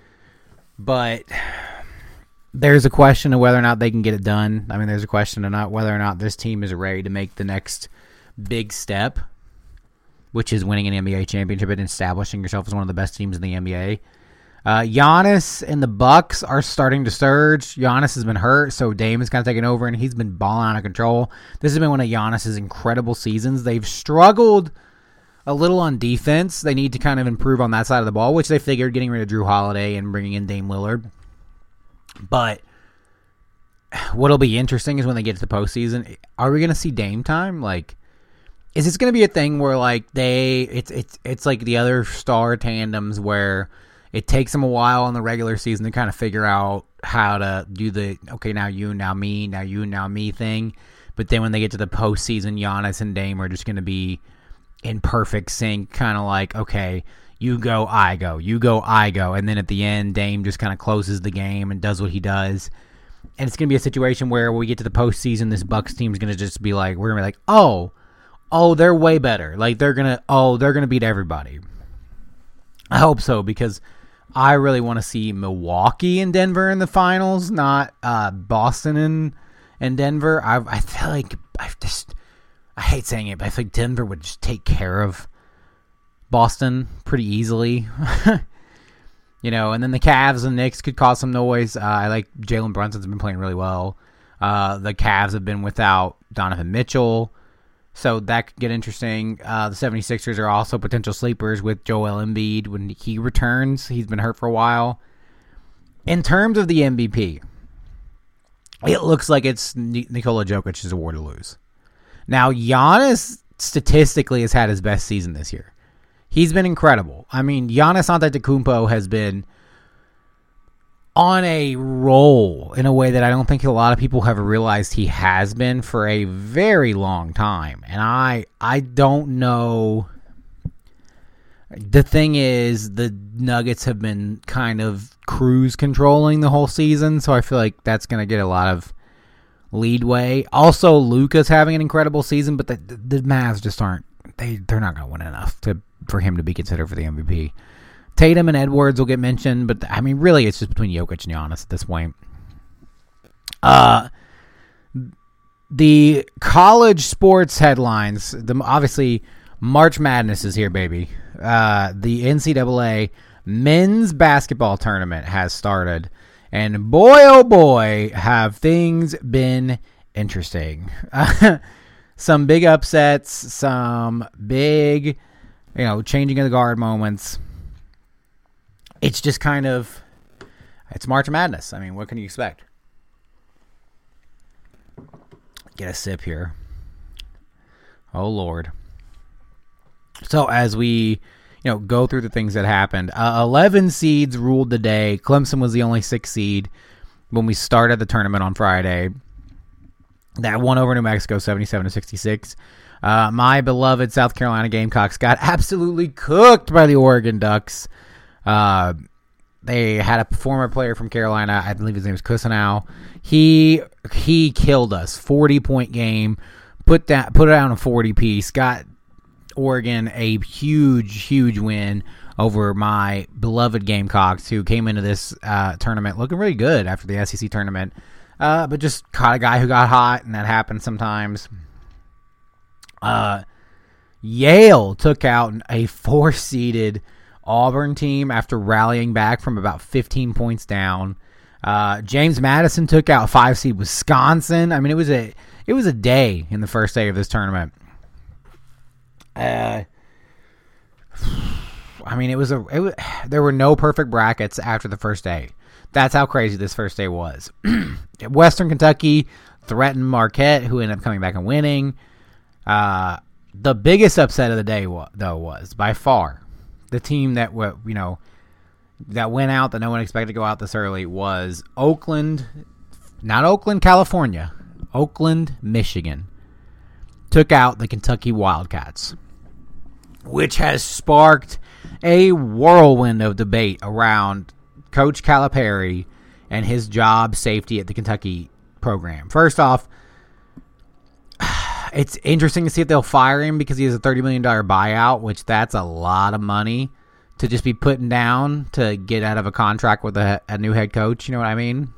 But there's a question of whether or not they can get it done. I mean, there's a question of not whether or not this team is ready to make the next big step, which is winning an N B A championship and establishing yourself as one of the best teams in the N B A. Uh, Giannis and the Bucks are starting to surge. Giannis has been hurt, so Dame has kind of taken over, and he's been balling out of control. This has been one of Giannis's incredible seasons. They've struggled a little on defense. They need to kind of improve on that side of the ball, which they figured getting rid of Drew Holiday and bringing in Dame Lillard. But what'll be interesting is when they get to the postseason, are we going to see Dame time? Like, is this going to be a thing where like they it's it's it's like the other star tandems where it takes them a while in the regular season to kind of figure out how to do the okay, now you, now me, now you, now me thing. But then when they get to the postseason, Giannis and Dame are just going to be in perfect sync, kind of like, okay, you go, I go, you go, I go. And then at the end, Dame just kind of closes the game and does what he does. And it's going to be a situation where when we get to the postseason, this Bucks team is going to just be like, we're going to be like, oh, oh, they're way better. Like, they're going to, oh, they're going to beat everybody. I hope so, because I really want to see Milwaukee and Denver in the finals, not uh, Boston and, and Denver. I I feel like, I just, I hate saying it, but I think Denver would just take care of Boston pretty easily. You know, and then the Cavs and Knicks could cause some noise. Uh, I like Jalen Brunson's been playing really well. Uh, the Cavs have been without Donovan Mitchell, so that could get interesting. Uh, the 76ers are also potential sleepers with Joel Embiid when he returns. He's been hurt for a while. In terms of the M V P, it looks like it's Nikola Jokic's award to lose. Now, Giannis statistically has had his best season this year. He's been incredible. I mean, Giannis Antetokounmpo has been on a roll in a way that I don't think a lot of people have realized he has been for a very long time. And I I don't know. The thing is, the Nuggets have been kind of cruise controlling the whole season, so I feel like that's going to get a lot of leadway. Also, Luka's having an incredible season, but the, the Mavs just aren't. They, they're not going to win enough to for him to be considered for the M V P. Tatum and Edwards will get mentioned, but I mean, really, it's just between Jokic and Giannis at this point. Uh, the college sports headlines, the, obviously, March Madness is here, baby. Uh, the N C double A men's basketball tournament has started, and boy, oh boy, have things been interesting. Some big upsets, some big, you know, changing of the guard moments. It's just kind of, it's March Madness. I mean, what can you expect? Get a sip here. Oh, Lord. So as we, you know, go through the things that happened, uh, eleven seeds ruled the day. Clemson was the only six seed when we started the tournament on Friday. That won over New Mexico seventy-seven to sixty-six. Uh, my beloved South Carolina Gamecocks got absolutely cooked by the Oregon Ducks. Uh, they had a former player from Carolina, I believe his name is Kusanow. He he killed us. forty-point game. Put that put it down a forty-piece. Got Oregon a huge, huge win over my beloved Gamecocks, who came into this uh, tournament looking really good after the S E C tournament. Uh, but just caught a guy who got hot, and that happens sometimes. Uh, Yale took out a four-seeded Auburn team after rallying back from about fifteen points down. Uh, James Madison took out five-seed Wisconsin. I mean, it was a it was a day in the first day of this tournament. Uh, I mean, it was a it was, there were no perfect brackets after the first day. That's how crazy this first day was. Western Kentucky threatened Marquette, who ended up coming back and winning. Uh, the biggest upset of the day, though, was by far the team that you know that went out that no one expected to go out this early was Oakland, not Oakland, California, Oakland, Michigan. Took out the Kentucky Wildcats, which has sparked a whirlwind of debate around Coach Calipari and his job safety at the Kentucky program. First off, it's interesting to see if they'll fire him because he has a thirty million dollars buyout, which that's a lot of money to just be putting down to get out of a contract with a, a new head coach. You know what I mean?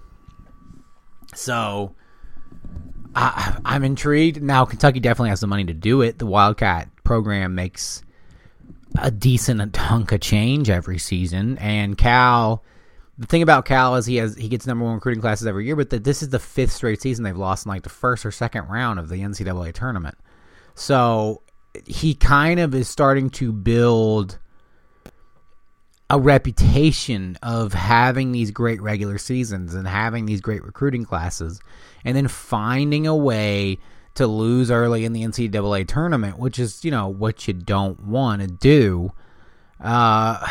So I, I'm intrigued. Now, Kentucky definitely has the money to do it. The Wildcat program makes a decent hunk of change every season, and Cal... The thing about Cal is he has he gets number one recruiting classes every year, but the, this is the fifth straight season they've lost in like the first or second round of the N C double A tournament. So he kind of is starting to build a reputation of having these great regular seasons and having these great recruiting classes, and then finding a way to lose early in the N C double A tournament, which is, you know, what you don't want to do. Uh...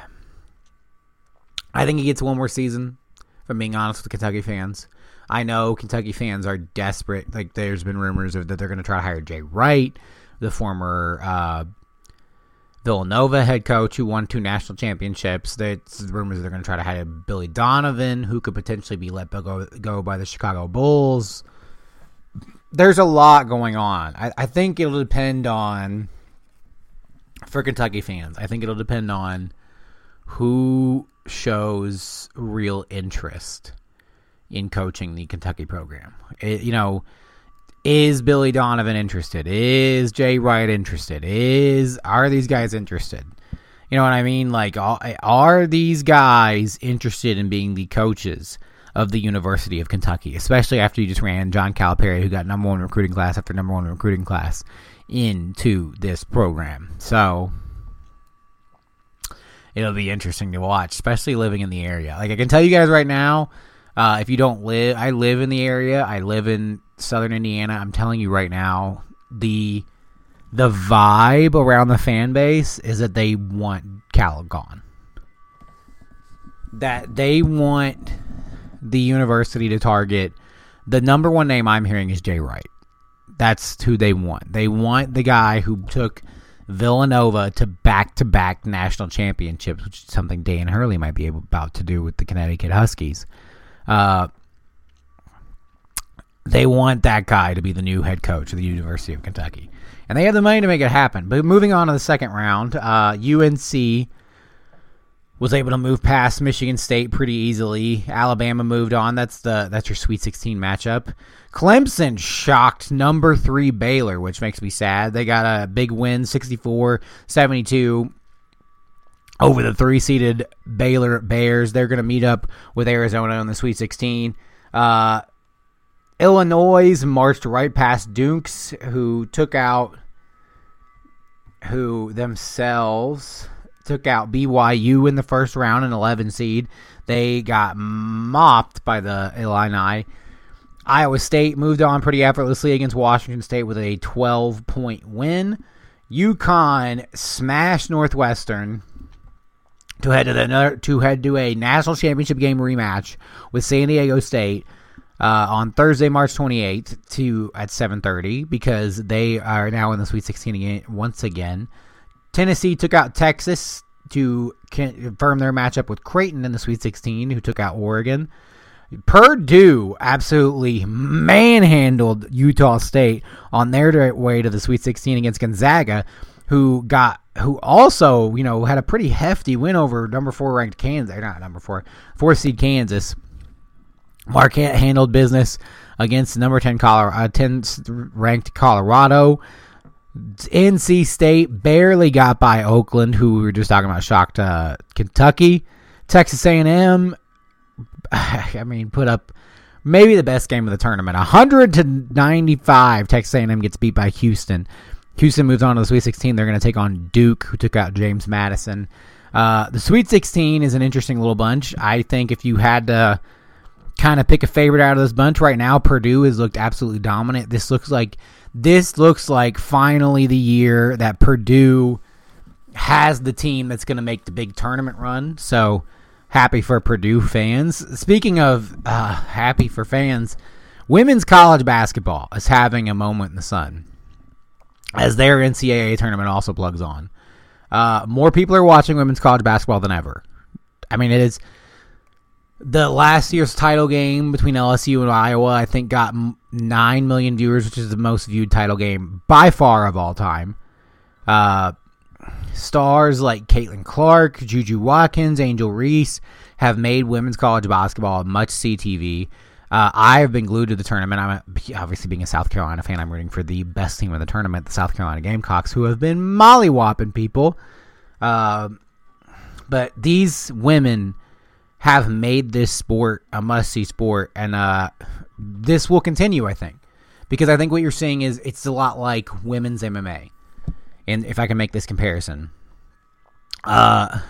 I think he gets one more season, if I'm being honest with Kentucky fans. I know Kentucky fans are desperate. Like, there's been rumors of that they're going to try to hire Jay Wright, the former uh, Villanova head coach who won two national championships. There's rumors that they're going to try to hire Billy Donovan, who could potentially be let go, go by the Chicago Bulls. There's a lot going on. I, I think it'll depend on, for Kentucky fans, I think it'll depend on who shows real interest in coaching the Kentucky program. It, you know, is Billy Donovan interested? Is Jay Wright interested? Is are these guys interested? You know what I mean? Like, are these guys interested in being the coaches of the University of Kentucky? Especially after you just ran John Calipari, who got number one recruiting class after number one recruiting class into this program. So it'll be interesting to watch, especially living in the area. Like, I can tell you guys right now, uh, if you don't live, I live in the area. I live in southern Indiana. I'm telling you right now, the the vibe around the fan base is that they want Cal gone. That they want the university to target. The number one name I'm hearing is Jay Wright. That's who they want. They want the guy who took Villanova to back-to-back national championships, which is something Dan Hurley might be able, about to do with the Connecticut Huskies. Uh, they want that guy to be the new head coach of the University of Kentucky. And they have the money to make it happen. But moving on to the second round, uh, U N C was able to move past Michigan State pretty easily. Alabama moved on. That's the that's your Sweet sixteen matchup. Clemson shocked number three Baylor, which makes me sad. They got a big win, sixty-four seventy-two, over the three-seeded Baylor Bears. They're going to meet up with Arizona in the Sweet sixteen. Uh, Illinois marched right past Dukes, who took out, who themselves took out B Y U in the first round, an eleven seed. They got mopped by the Illini. Iowa State moved on pretty effortlessly against Washington State with a twelve-point win. UConn smashed Northwestern to head to the to head to a national championship game rematch with San Diego State uh, on Thursday, March twenty-eighth, to at seven thirty, because they are now in the Sweet sixteen again, once again. Tennessee took out Texas to confirm their matchup with Creighton in the Sweet sixteen, who took out Oregon. Purdue absolutely manhandled Utah State on their way to the Sweet sixteen against Gonzaga, who got who also, you know, had a pretty hefty win over number four ranked Kansas, or not number four, four seed Kansas. Marquette handled business against number ten Colorado, uh, tenth ranked Colorado. N C State barely got by Oakland, who we were just talking about, shocked uh, Kentucky. Texas A and M, I mean, put up maybe the best game of the tournament. one hundred to ninety-five, Texas A and M gets beat by Houston. Houston moves on to the Sweet sixteen. They're going to take on Duke, who took out James Madison. Uh, the Sweet sixteen is an interesting little bunch. I think if you had to kind of pick a favorite out of this bunch right now, Purdue has looked absolutely dominant. This looks like this looks like finally the year that Purdue has the team that's going to make the big tournament run. So happy for Purdue fans. Speaking of uh, happy for fans, women's college basketball is having a moment in the sun as their N C double A tournament also plugs on. Uh, more people are watching women's college basketball than ever. I mean, it is the last year's title game between L S U and Iowa, I think, got nine million viewers, which is the most viewed title game by far of all time. Uh, stars like Caitlin Clark, Juju Watkins, Angel Reese have made women's college basketball a must-see T V. Uh, I have been glued to the tournament. I'm a, obviously being a South Carolina fan. I'm rooting for the best team in the tournament, the South Carolina Gamecocks, who have been mollywhopping people. Uh, but these women have made this sport a must-see sport, and uh, this will continue, I think, because I think what you're seeing is it's a lot like women's M M A, and if I can make this comparison, uh,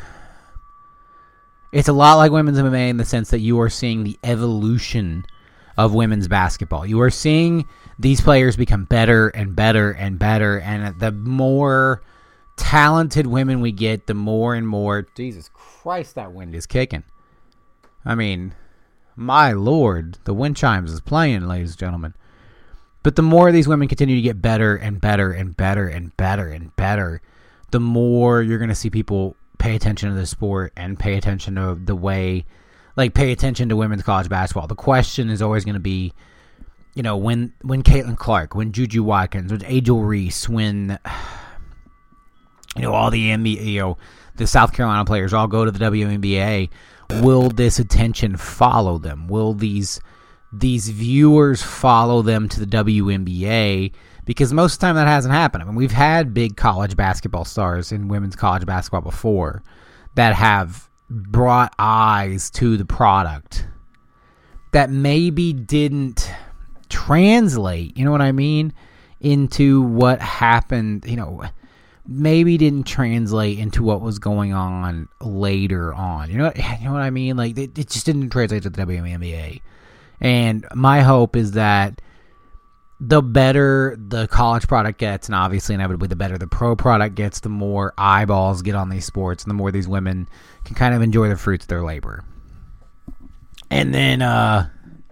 it's a lot like women's M M A in the sense that you are seeing the evolution of women's basketball. You are seeing these players become better and better and better, and the more talented women we get, the more and more, Jesus Christ, that wind is kicking. I mean, my Lord, the wind chimes is playing, ladies and gentlemen. But the more these women continue to get better and better and better and better and better, the more you're going to see people pay attention to the sport and pay attention to the way, like pay attention to women's college basketball. The question is always going to be, you know, when when Caitlin Clark, when Juju Watkins, when Angel Reese, when, you know, all the N B A, you know, the South Carolina players all go to the W N B A, will this attention follow them? Will these these viewers follow them to the W N B A? Because most of the time that hasn't happened. I mean, we've had big college basketball stars in women's college basketball before that have brought eyes to the product that maybe didn't translate, you know what I mean, into what happened, you know, maybe didn't translate into what was going on later on. You know, you know what I mean? Like, it, it just didn't translate to the W N B A. And my hope is that the better the college product gets, and obviously inevitably the better the pro product gets, the more eyeballs get on these sports, and the more these women can kind of enjoy the fruits of their labor. And then, uh,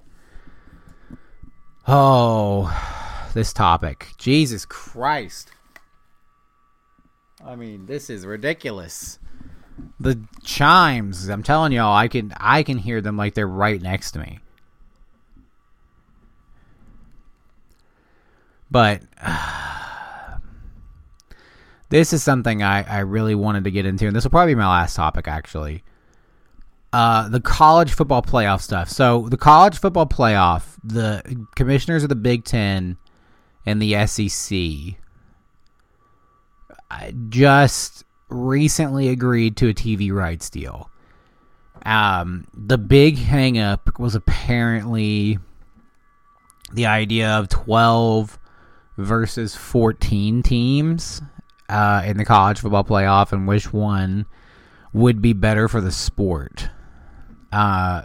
oh, this topic. Jesus Christ. I mean, this is ridiculous. The chimes, I'm telling y'all, I can I can hear them like they're right next to me. But uh, this is something I, I really wanted to get into, and this will probably be my last topic, actually. Uh, the college football playoff stuff. So the college football playoff, the commissioners of the Big Ten and the S E C just recently agreed to a T V rights deal. Um, the big hang-up was apparently the idea of twelve versus fourteen teams uh, in the college football playoff, and which one would be better for the sport. Uh,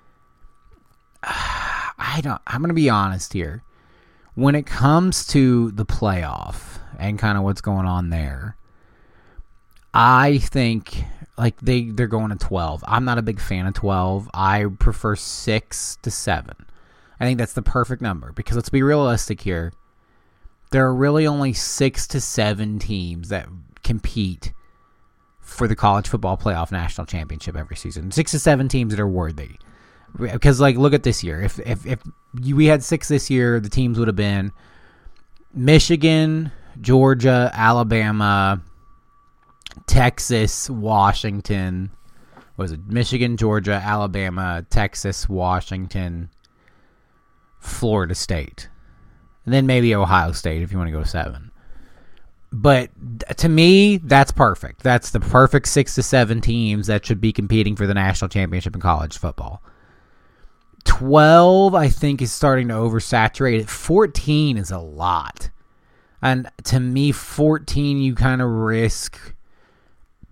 I don't. I'm going to be honest here. When it comes to the playoff and kind of what's going on there, I think like they they're going to twelve. I'm not a big fan of twelve. I prefer six to seven. I think that's the perfect number because let's be realistic here. There are really only six to seven teams that compete for the college football playoff national championship every season. Six to seven teams that are worthy. Because, like, look at this year. If if if we had six this year, the teams would have been Michigan, Georgia, Alabama, Texas, Washington. What was it? Michigan, Georgia, Alabama, Texas, Washington, Florida State. And then maybe Ohio State if you want to go seven. But to me, that's perfect. That's the perfect six to seven teams that should be competing for the national championship in college football. twelve, I think, is starting to oversaturate it. fourteen is a lot. And to me, fourteen, you kind of risk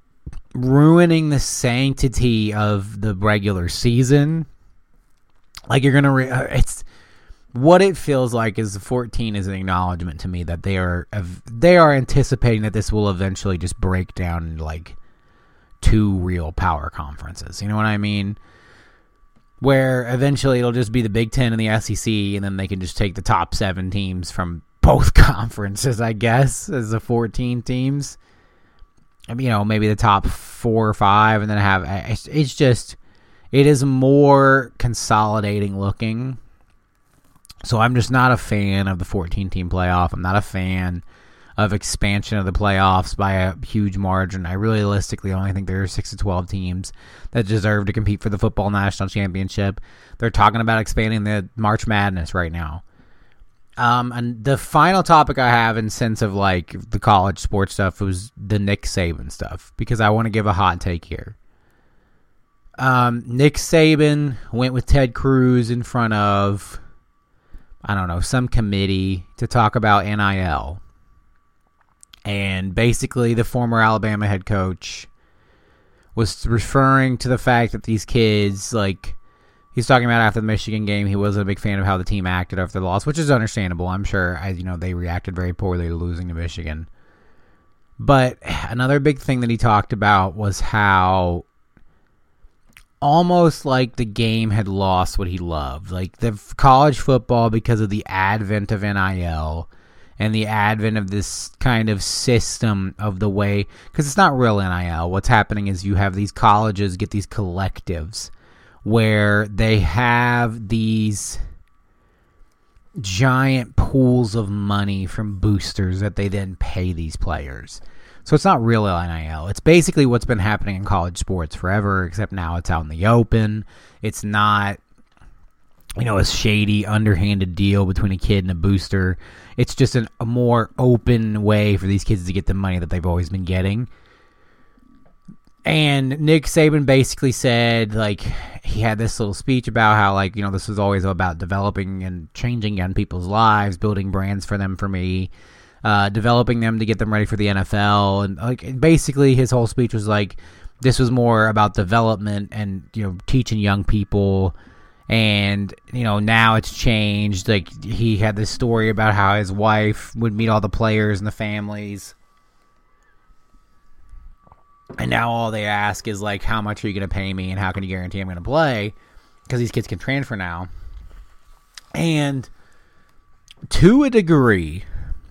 ruining the sanctity of the regular season. Like you're gonna, re- it's what it feels like is the fourteen is an acknowledgement to me that they are they are anticipating that this will eventually just break down into like two real power conferences. You know what I mean? Where eventually it'll just be the Big Ten and the S E C, and then they can just take the top seven teams from both conferences, I guess, as the fourteen teams. You know, maybe the top four or five, and then have it's, it's just it is more consolidating looking. So I'm just not a fan of the fourteen-team playoff. I'm not a fan of expansion of the playoffs by a huge margin. I realistically only think there are six to twelve teams that deserve to compete for the football national championship. They're talking about expanding the March Madness right now. Um, and the final topic I have in sense of like the college sports stuff was the Nick Saban stuff, because I want to give a hot take here. Um, Nick Saban went with Ted Cruz in front of, I don't know, some committee to talk about N I L. And basically the former Alabama head coach was referring to the fact that these kids, like, he's talking about after the Michigan game, he wasn't a big fan of how the team acted after the loss, which is understandable. I'm sure, as you know, they reacted very poorly to losing to Michigan. But another big thing that he talked about was how almost like the game had lost what he loved. Like the college football, because of the advent of N I L and the advent of this kind of system of the way, because it's not real N I L. What's happening is you have these colleges get these collectives where they have these giant pools of money from boosters that they then pay these players. So it's not real N I L. It's basically what's been happening in college sports forever, except now it's out in the open. It's not, you know, a shady, underhanded deal between a kid and a booster. It's just an, a more open way for these kids to get the money that they've always been getting. And Nick Saban basically said, like, he had this little speech about how, like, you know, this was always about developing and changing young people's lives, building brands for them, for me, uh, developing them to get them ready for the N F L. And, like, basically his whole speech was, like, this was more about development and, you know, teaching young people. And, you know, now it's changed. Like, he had this story about how his wife would meet all the players and the families. And now all they ask is, like, how much are you going to pay me and how can you guarantee I'm going to play? Because these kids can transfer now. And to a degree,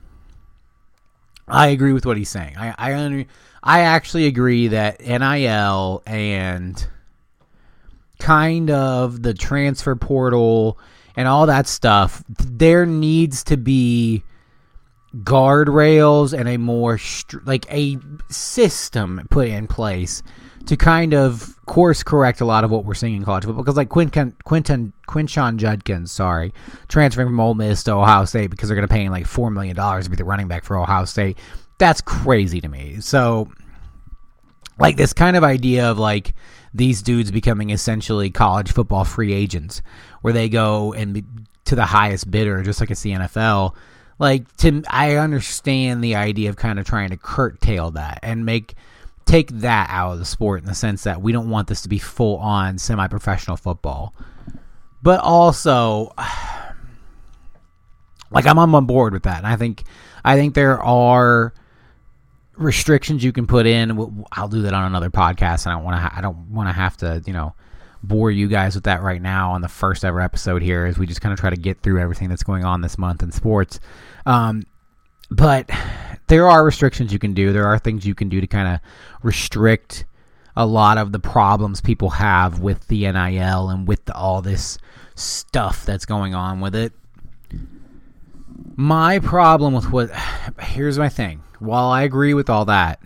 I agree with what he's saying. I I, under, I actually agree that N I L and kind of the transfer portal and all that stuff, there needs to be guardrails and a more str- like a system put in place to kind of course correct a lot of what we're seeing in college football. Because like Quinton, Quinton, Quinshon Judkins, sorry, transferring from Ole Miss to Ohio State because they're going to pay him like four million dollars to be the running back for Ohio State. That's crazy to me. So like this kind of idea of like these dudes becoming essentially college football free agents where they go and be to the highest bidder, just like it's the N F L. Like, to, I understand the idea of kind of trying to curtail that and make take that out of the sport in the sense that we don't want this to be full-on semi-professional football. But also, like, I'm on board with that. And I think I think there are restrictions you can put in. I'll do that on another podcast, and I don't want to. Ha- I don't want to have to, you know, bore you guys with that right now on the first ever episode here, as we just kind of try to get through everything that's going on this month in sports. Um, but there are restrictions you can do. There are things you can do to kind of restrict a lot of the problems people have with the N I L and with the, all this stuff that's going on with it. My problem with what... Here's my thing. While I agree with all that,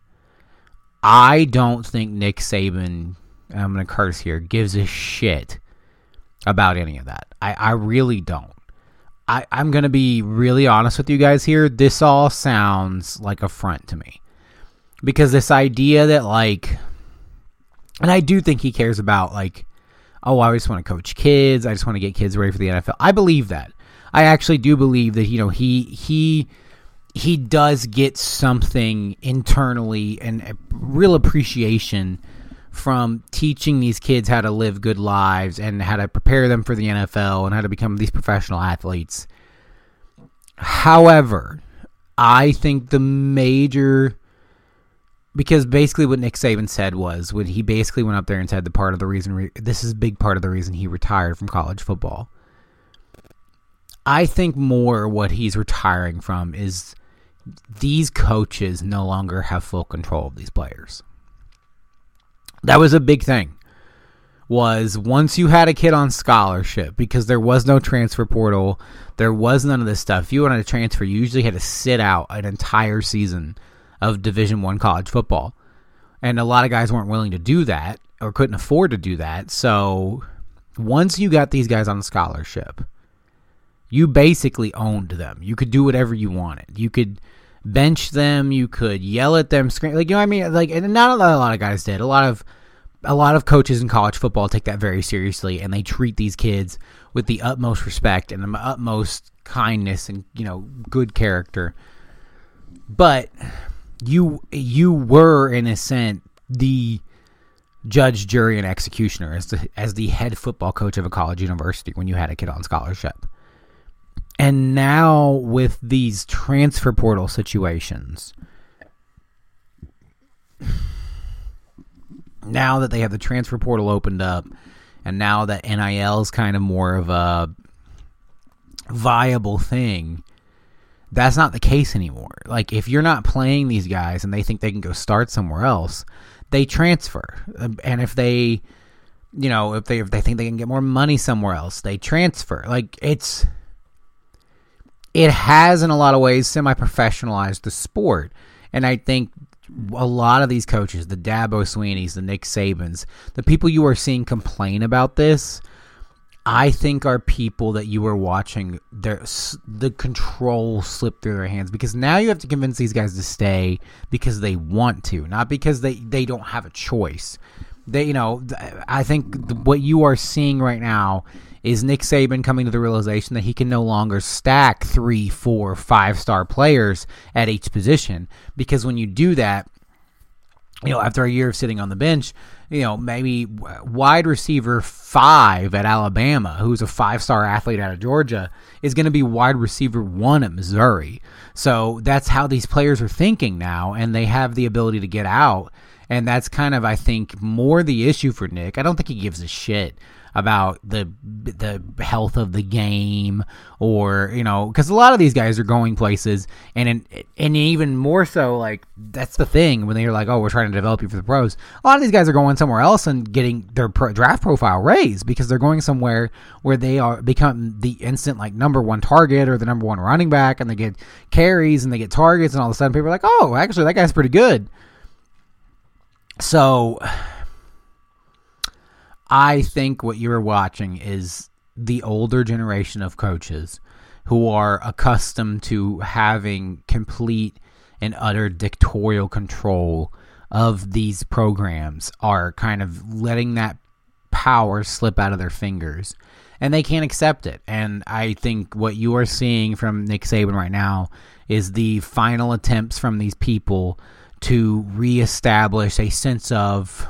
I don't think Nick Saban... I'm going to curse here, gives a shit about any of that. I, I really don't. I, I'm going to be really honest with you guys here. This all sounds like a front to me. Because this idea that, like... And I do think he cares about, like, oh, I just want to coach kids. I just want to get kids ready for the N F L. I believe that. I actually do believe that, you know, he he he does get something internally and a real appreciation from teaching these kids how to live good lives and how to prepare them for the N F L and how to become these professional athletes. However, I think the major, because basically what Nick Saban said was, when he basically went up there and said the part of the reason, re, this is a big part of the reason he retired from college football. I think more what he's retiring from is these coaches no longer have full control of these players. That was a big thing, was once you had a kid on scholarship, because there was no transfer portal, there was none of this stuff. If you wanted to transfer, you usually had to sit out an entire season of Division One college football. And a lot of guys weren't willing to do that or couldn't afford to do that. So once you got these guys on scholarship, you basically owned them. You could do whatever you wanted. You could bench them, you could yell at them, scream, like, you know what I mean? Like, and not a lot, a lot of guys did. A lot of a lot of coaches in college football take that very seriously, and they treat these kids with the utmost respect and the utmost kindness and, you know, good character. But you you were, in a sense, the judge, jury, and executioner as the, as the head football coach of a college university when you had a kid on scholarship. And now with these transfer portal situations, now that they have the transfer portal opened up, and now that N I L is kind of more of a viable thing, that's not the case anymore. Like, if you're not playing these guys and they think they can go start somewhere else, they transfer. And if they, you know, if they if they think they can get more money somewhere else, they transfer. Like, it's... It has, in a lot of ways, semi-professionalized the sport. And I think a lot of these coaches, the Dabo Sweeneys, the Nick Sabans, the people you are seeing complain about this, I think are people that you are watching their, the control slip through their hands. Because now you have to convince these guys to stay because they want to, not because they, they don't have a choice. They, you know, I think what you are seeing right now is Nick Saban coming to the realization that he can no longer stack three, four, five-star players at each position. Because when you do that, you know, after a year of sitting on the bench, you know, maybe wide receiver five at Alabama, who's a five-star athlete out of Georgia, is going to be wide receiver one at Missouri. So that's how these players are thinking now, and they have the ability to get out. And that's kind of, I think, more the issue for Nick. I don't think he gives a shit about the the health of the game, or, you know, because a lot of these guys are going places, and in, and even more so, like, that's the thing when they're like, oh, we're trying to develop you for the pros. A lot of these guys are going somewhere else and getting their pro, draft profile raised because they're going somewhere where they are become the instant, like, number one target or the number one running back, and they get carries and they get targets, and all of a sudden people are like, oh, actually that guy's pretty good. So I think what you're watching is the older generation of coaches who are accustomed to having complete and utter dictatorial control of these programs are kind of letting that power slip out of their fingers, and they can't accept it. And I think what you are seeing from Nick Saban right now is the final attempts from these people to reestablish a sense of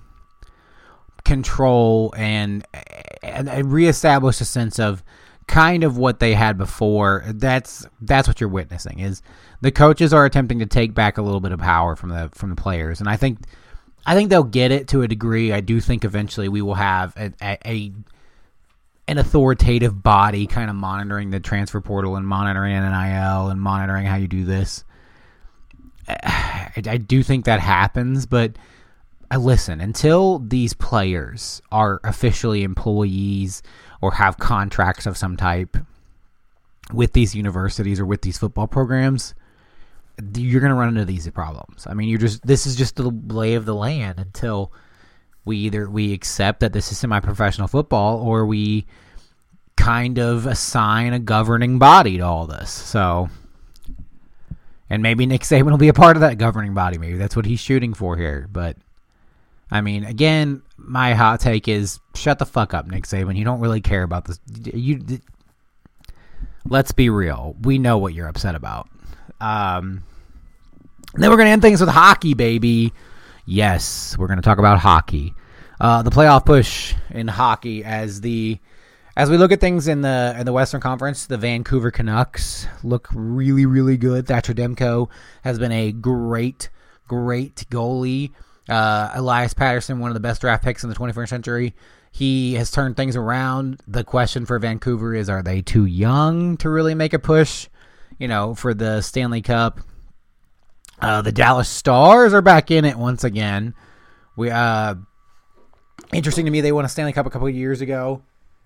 control and, and reestablish a sense of kind of what they had before. That's that's what you're witnessing, is the coaches are attempting to take back a little bit of power from the from the players, and I think I think they'll get it to a degree. I do think eventually we will have a, a, a an authoritative body kind of monitoring the transfer portal and monitoring N I L and monitoring how you do this. I, I do think that happens, but I listen, until these players are officially employees or have contracts of some type with these universities or with these football programs, you're going to run into these problems. I mean, you're just this is just the lay of the land until we either we accept that this is semi-professional football, or we kind of assign a governing body to all this. So, and maybe Nick Saban will be a part of that governing body. Maybe that's what he's shooting for here. But I mean, again, my hot take is shut the fuck up, Nick Saban. You don't really care about this. You, let's be real. We know what you're upset about. Um, then we're going to end things with hockey, baby. Yes, we're going to talk about hockey. Uh, the playoff push in hockey as the as we look at things in the in the Western Conference, the Vancouver Canucks look really, really good. Thatcher Demko has been a great, great goalie. Uh, Elias Patterson, one of the best draft picks in the twenty-first century. He has turned things around. The question for Vancouver is, are they too young to really make a push, you know, for the Stanley Cup? Uh, the Dallas Stars are back in it once again. We uh, interesting to me, they won a Stanley Cup a couple of years ago.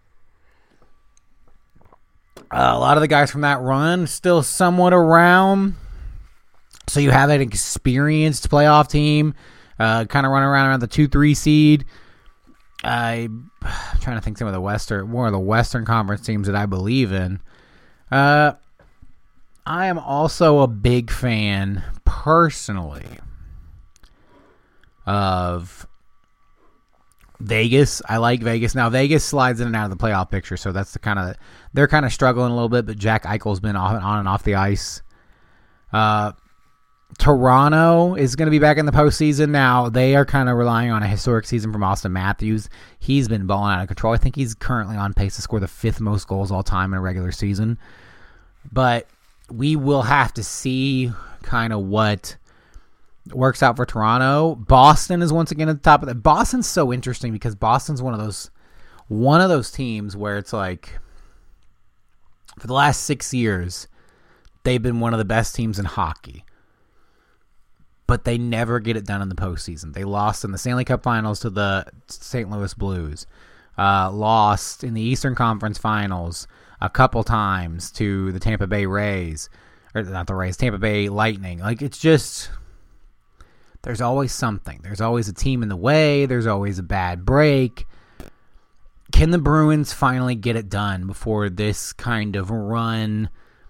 Uh, a lot of the guys from that run still somewhat around. So you have an experienced playoff team, uh, kind of running around around the two three seed. I'm trying to think some of the Western, more of the Western Conference teams that I believe in. Uh, I am also a big fan, personally, of Vegas. I like Vegas. Now, Vegas slides in and out of the playoff picture, so that's the kind of, they're kind of struggling a little bit, but Jack Eichel's been on and off the ice. Uh, Toronto is going to be back in the postseason now. They are kind of relying on a historic season from Austin Matthews. He's been balling out of control. I think he's currently on pace to score the fifth most goals all time in a regular season. But we will have to see kind of what works out for Toronto. Boston is once again at the top of that. Boston's so interesting because Boston's one of those one of those teams where it's like for the last six years they've been one of the best teams in hockey. But they never get it done in the postseason. They lost in the Stanley Cup Finals to the Saint Louis Blues. Uh, lost in the Eastern Conference Finals a couple times to the Tampa Bay Rays. Or not the Rays, Tampa Bay Lightning. Like, it's just, there's always something. There's always a team in the way. There's always a bad break. Can the Bruins finally get it done before this kind of run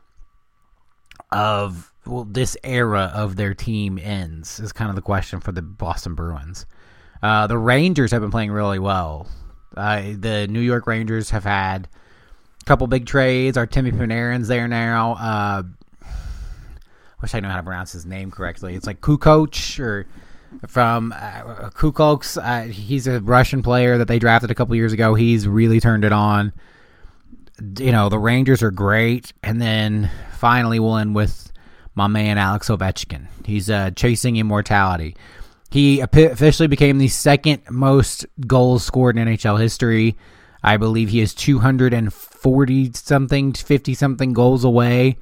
of... well, this era of their team ends is kind of the question for the Boston Bruins. Uh, the Rangers have been playing really well. Uh, the New York Rangers have had a couple big trades. Artemi Panarin's there now. Uh, wish I knew how to pronounce his name correctly. It's like Kukoc or from uh, Kukoc. Uh, he's a Russian player that they drafted a couple years ago. He's really turned it on. You know, the Rangers are great. And then finally we'll end with my man Alex Ovechkin. He's uh, chasing immortality. He officially became the second most goals scored in N H L history. I believe he is two hundred forty-something, fifty-something goals away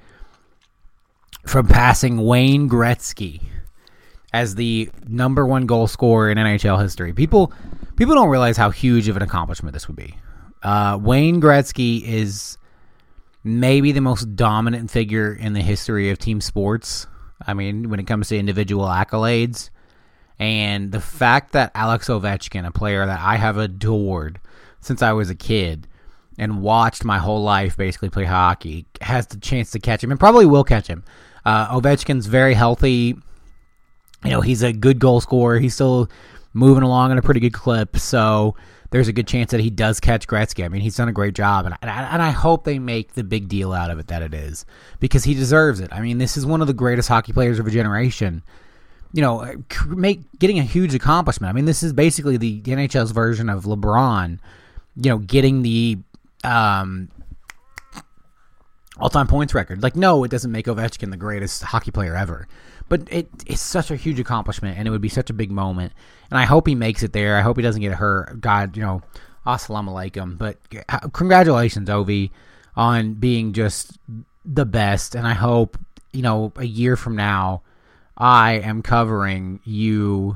from passing Wayne Gretzky as the number one goal scorer in N H L history. People people don't realize how huge of an accomplishment this would be. Uh, Wayne Gretzky is maybe the most dominant figure in the history of team sports. I mean, when it comes to individual accolades. And the fact that Alex Ovechkin, a player that I have adored since I was a kid and watched my whole life basically play hockey, has the chance to catch him and probably will catch him. Uh, Ovechkin's very healthy. You know, he's a good goal scorer. He's still moving along at a pretty good clip. So there's a good chance that he does catch Gretzky. I mean, he's done a great job, and I, and I hope they make the big deal out of it that it is, because he deserves it. I mean, this is one of the greatest hockey players of a generation. You know, make getting a huge accomplishment. I mean, this is basically the N H L's version of LeBron, you know, getting the um, all-time points record. Like, no, it doesn't make Ovechkin the greatest hockey player ever. But it, it's such a huge accomplishment, and it would be such a big moment. And I hope he makes it there. I hope he doesn't get hurt. God, you know, assalamu alaikum. But congratulations, Ovi, on being just the best. And I hope, you know, a year from now, I am covering you,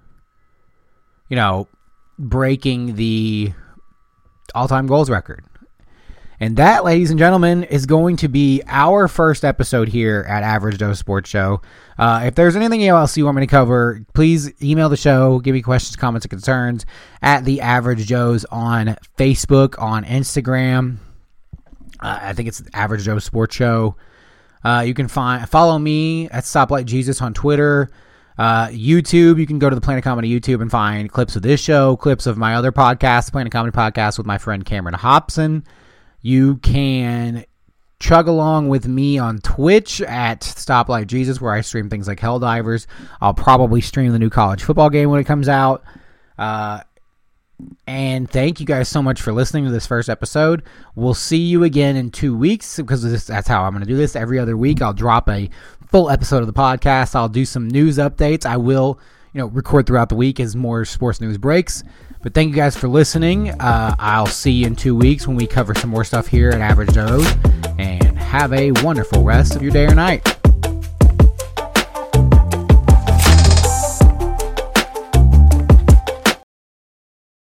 you know, breaking the all-time goals record. And that, ladies and gentlemen, is going to be our first episode here at Average Joe Sports Show. Uh, if there's anything else you want me to cover, please email the show, give me questions, comments, and concerns at The Average Joes on Facebook, on Instagram. Uh, I think it's Average Joe Sports Show. Uh, you can find follow me at Stoplight Jesus on Twitter. Uh, YouTube, you can go to the Planet Comedy YouTube and find clips of this show, clips of my other podcast, Planet Comedy Podcast with my friend Cameron Hobson. You can chug along with me on Twitch at Stoplight Jesus, where I stream things like Helldivers. I'll probably stream the new college football game when it comes out. Uh, and thank you guys so much for listening to this first episode. We'll see you again in two weeks because this, that's how I'm going to do this. Every other week, I'll drop a full episode of the podcast. I'll do some news updates. I will, you know, record throughout the week as more sports news breaks. But thank you guys for listening. Uh, I'll see you in two weeks when we cover some more stuff here at Average Joe's. And have a wonderful rest of your day or night.